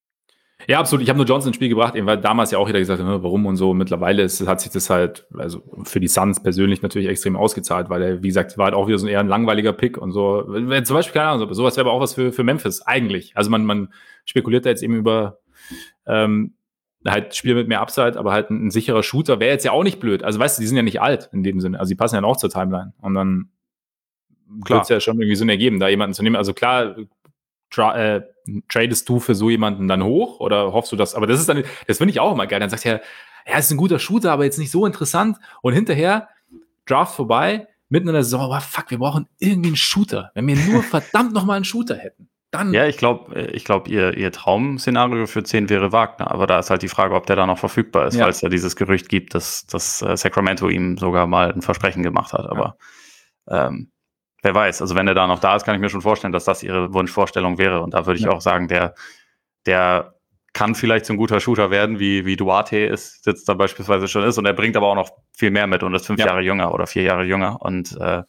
Ja, absolut. Ich habe nur Johnson ins Spiel gebracht, eben weil damals ja auch jeder gesagt hat, warum und so. Mittlerweile ist, hat sich das halt, also für die Suns persönlich natürlich extrem ausgezahlt, weil er, wie gesagt, war halt auch wieder so ein eher ein langweiliger Pick und so. Wenn, zum Beispiel, keine Ahnung, sowas wäre aber auch was für, für Memphis, eigentlich. Also man, man spekuliert da jetzt eben über ähm, halt Spieler mit mehr Upside, aber halt ein, ein sicherer Shooter wäre jetzt ja auch nicht blöd. Also weißt du, die sind ja nicht alt in dem Sinne. Also die passen ja auch zur Timeline. Und dann wird es ja schon irgendwie Sinn ergeben, da jemanden zu nehmen. Also klar, Tra- äh, tradest du für so jemanden dann hoch oder hoffst du das? Aber das ist dann, das finde ich auch immer geil. Dann sagt er, ja, ist ein guter Shooter, aber jetzt nicht so interessant. Und hinterher Draft vorbei, mitten in der Saison, oh, fuck, wir brauchen irgendwie einen Shooter. Wenn wir nur verdammt nochmal einen Shooter hätten, dann. Ja, ich glaube, ich glaube, ihr, ihr Traum-Szenario für zehn wäre Wagner. Aber da ist halt die Frage, ob der da noch verfügbar ist, ja. weil es ja dieses Gerücht gibt, dass, dass äh, Sacramento ihm sogar mal ein Versprechen gemacht hat. Aber ja. ähm, wer weiß, also wenn er da noch da ist, kann ich mir schon vorstellen, dass das ihre Wunschvorstellung wäre. Und da würde ich ja. auch sagen, der, der kann vielleicht so ein guter Shooter werden, wie, wie Duarte es jetzt da beispielsweise schon ist. Und er bringt aber auch noch viel mehr mit und ist fünf ja. Jahre jünger oder vier Jahre jünger und äh,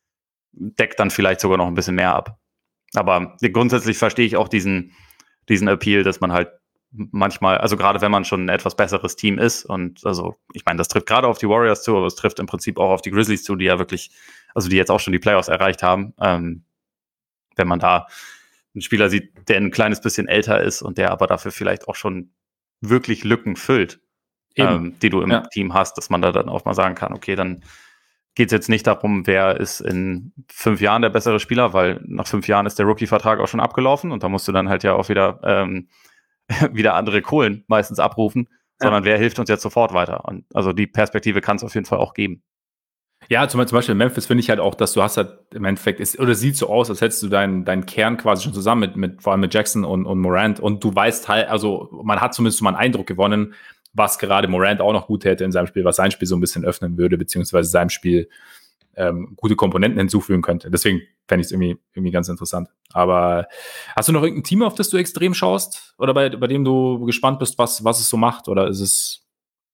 deckt dann vielleicht sogar noch ein bisschen mehr ab. Aber grundsätzlich verstehe ich auch diesen, diesen Appeal, dass man halt manchmal, also gerade wenn man schon ein etwas besseres Team ist und also, ich meine, das trifft gerade auf die Warriors zu, aber es trifft im Prinzip auch auf die Grizzlies zu, die ja wirklich, also die jetzt auch schon die Playoffs erreicht haben. Ähm, wenn man da einen Spieler sieht, der ein kleines bisschen älter ist und der aber dafür vielleicht auch schon wirklich Lücken füllt, ähm, die du im ja. Team hast, dass man da dann auch mal sagen kann, okay, dann geht es jetzt nicht darum, wer ist in fünf Jahren der bessere Spieler, weil nach fünf Jahren ist der Rookie-Vertrag auch schon abgelaufen und da musst du dann halt ja auch wieder ähm, wieder andere Kohlen meistens abrufen, ja. sondern wer hilft uns jetzt sofort weiter? Und also die Perspektive kann es auf jeden Fall auch geben. Ja, zum Beispiel in Memphis finde ich halt auch, dass du hast halt im Endeffekt, ist, oder sieht so aus, als hättest du deinen deinen Kern quasi schon zusammen mit, mit vor allem mit Jackson und, und Morant und du weißt halt, also man hat zumindest mal einen Eindruck gewonnen, was gerade Morant auch noch gut hätte in seinem Spiel, was sein Spiel so ein bisschen öffnen würde, beziehungsweise seinem Spiel ähm, gute Komponenten hinzufügen könnte. Deswegen fände ich es irgendwie, irgendwie ganz interessant. Aber hast du noch irgendein Team, auf das du extrem schaust? Oder bei, bei dem du gespannt bist, was, was es so macht? Oder ist es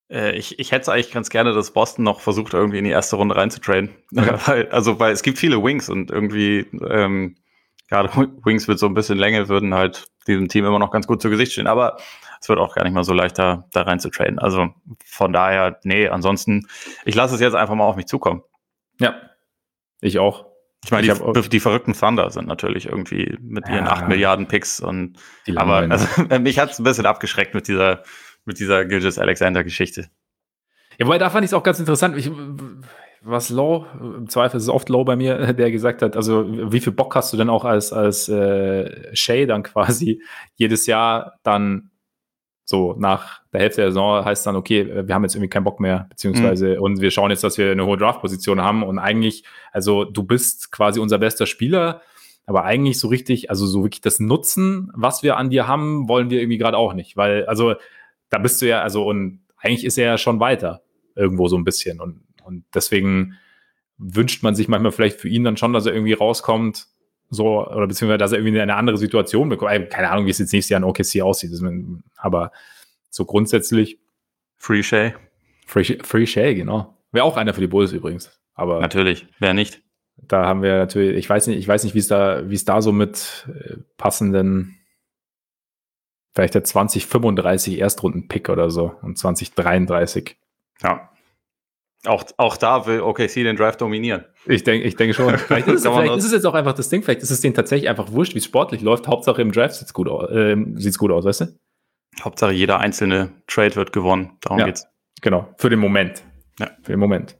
Äh, ich, ich hätte es eigentlich ganz gerne, dass Boston noch versucht, irgendwie in die erste Runde reinzutraden. Okay. weil, also, weil es gibt viele Wings und irgendwie, ähm, gerade Wings mit so ein bisschen Länge würden halt diesem Team immer noch ganz gut zu Gesicht stehen. Aber es wird auch gar nicht mal so leicht, da, da rein zu traden. Also von daher, nee, ansonsten, ich lasse es jetzt einfach mal auf mich zukommen. Ja, ich auch. Ich meine, die, die verrückten Thunder sind natürlich irgendwie mit ihren ja, acht Milliarden Picks und aber also, mich hat es ein bisschen abgeschreckt mit dieser, mit dieser Gilgeous-Alexander-Geschichte. Ja, wobei da fand ich es auch ganz interessant. Ich, was Low, im Zweifel ist es oft Low bei mir, der gesagt hat, also wie viel Bock hast du denn auch als, als äh, Shea dann quasi jedes Jahr dann so nach der Hälfte der Saison heißt dann, okay, wir haben jetzt irgendwie keinen Bock mehr, beziehungsweise mhm. und wir schauen jetzt, dass wir eine hohe Draft-Position haben und eigentlich, also du bist quasi unser bester Spieler, aber eigentlich so richtig, also so wirklich das Nutzen, was wir an dir haben, wollen wir irgendwie gerade auch nicht, weil, also da bist du ja, also und eigentlich ist er ja schon weiter irgendwo so ein bisschen und, und deswegen wünscht man sich manchmal vielleicht für ihn dann schon, dass er irgendwie rauskommt, so, oder beziehungsweise, dass er irgendwie in eine andere Situation bekommt. Keine Ahnung, wie es jetzt nächstes Jahr in O K C aussieht. Aber so grundsätzlich. Free Shea. Free, Free Shea, genau. Wäre auch einer für die Bulls übrigens. Aber natürlich, wer nicht. Da haben wir natürlich, ich weiß nicht, ich weiß nicht, wie es da, wie es da so mit passenden, vielleicht der zwanzig fünfunddreißig Erstrunden-Pick oder so und zwanzig dreiunddreißig. Ja. Auch, auch da will O K C den Draft dominieren. Ich denke ich denke schon. Vielleicht, ist, vielleicht ist es jetzt auch einfach das Ding, vielleicht ist es denen tatsächlich einfach wurscht, wie es sportlich läuft. Hauptsache im Draft sieht es gut aus, äh, sieht's gut aus, weißt du? Hauptsache jeder einzelne Trade wird gewonnen. Darum ja, geht's. Genau, für den Moment. Ja. Für den Moment.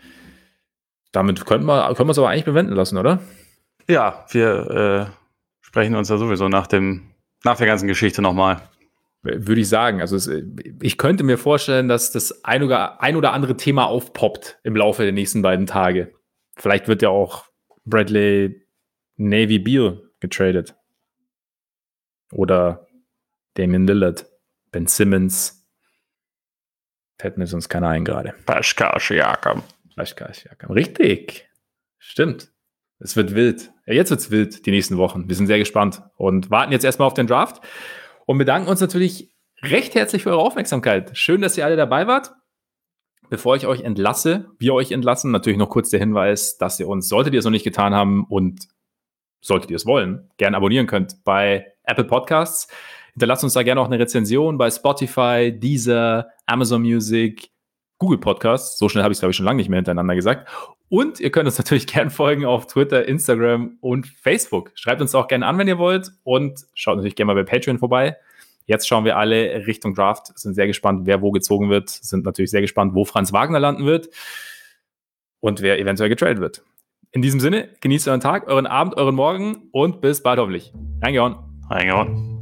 Damit können wir können wir es aber eigentlich bewenden lassen, oder? Ja, wir äh, sprechen uns ja sowieso nach, dem, nach der ganzen Geschichte nochmal. Würde ich sagen. Also es, ich könnte mir vorstellen, dass das ein oder, ein oder andere Thema aufpoppt im Laufe der nächsten beiden Tage. Vielleicht wird ja auch Bradley Navy Beal getradet. Oder Damian Lillard, Ben Simmons. Fällt mir sonst keiner ein gerade. Pascal Siakam. Pascal Siakam. Richtig. Stimmt. Es wird wild. Ja, jetzt wird's wild, die nächsten Wochen. Wir sind sehr gespannt und warten jetzt erstmal auf den Draft. Und bedanken uns natürlich recht herzlich für eure Aufmerksamkeit. Schön, dass ihr alle dabei wart. Bevor ich euch entlasse, wir euch entlassen, natürlich noch kurz der Hinweis, dass ihr uns, solltet ihr es noch nicht getan haben und solltet ihr es wollen, gerne abonnieren könnt bei Apple Podcasts. Hinterlasst uns da gerne auch eine Rezension bei Spotify, Deezer, Amazon Music, Google Podcasts. So schnell habe ich es, glaube ich, schon lange nicht mehr hintereinander gesagt. Und ihr könnt uns natürlich gerne folgen auf Twitter, Instagram und Facebook. Schreibt uns auch gerne an, wenn ihr wollt. Und schaut natürlich gerne mal bei Patreon vorbei. Jetzt schauen wir alle Richtung Draft. Sind sehr gespannt, wer wo gezogen wird. Sind natürlich sehr gespannt, wo Franz Wagner landen wird. Und wer eventuell getradet wird. In diesem Sinne, genießt euren Tag, euren Abend, euren Morgen und bis bald hoffentlich. Reingehauen. Reingehauen.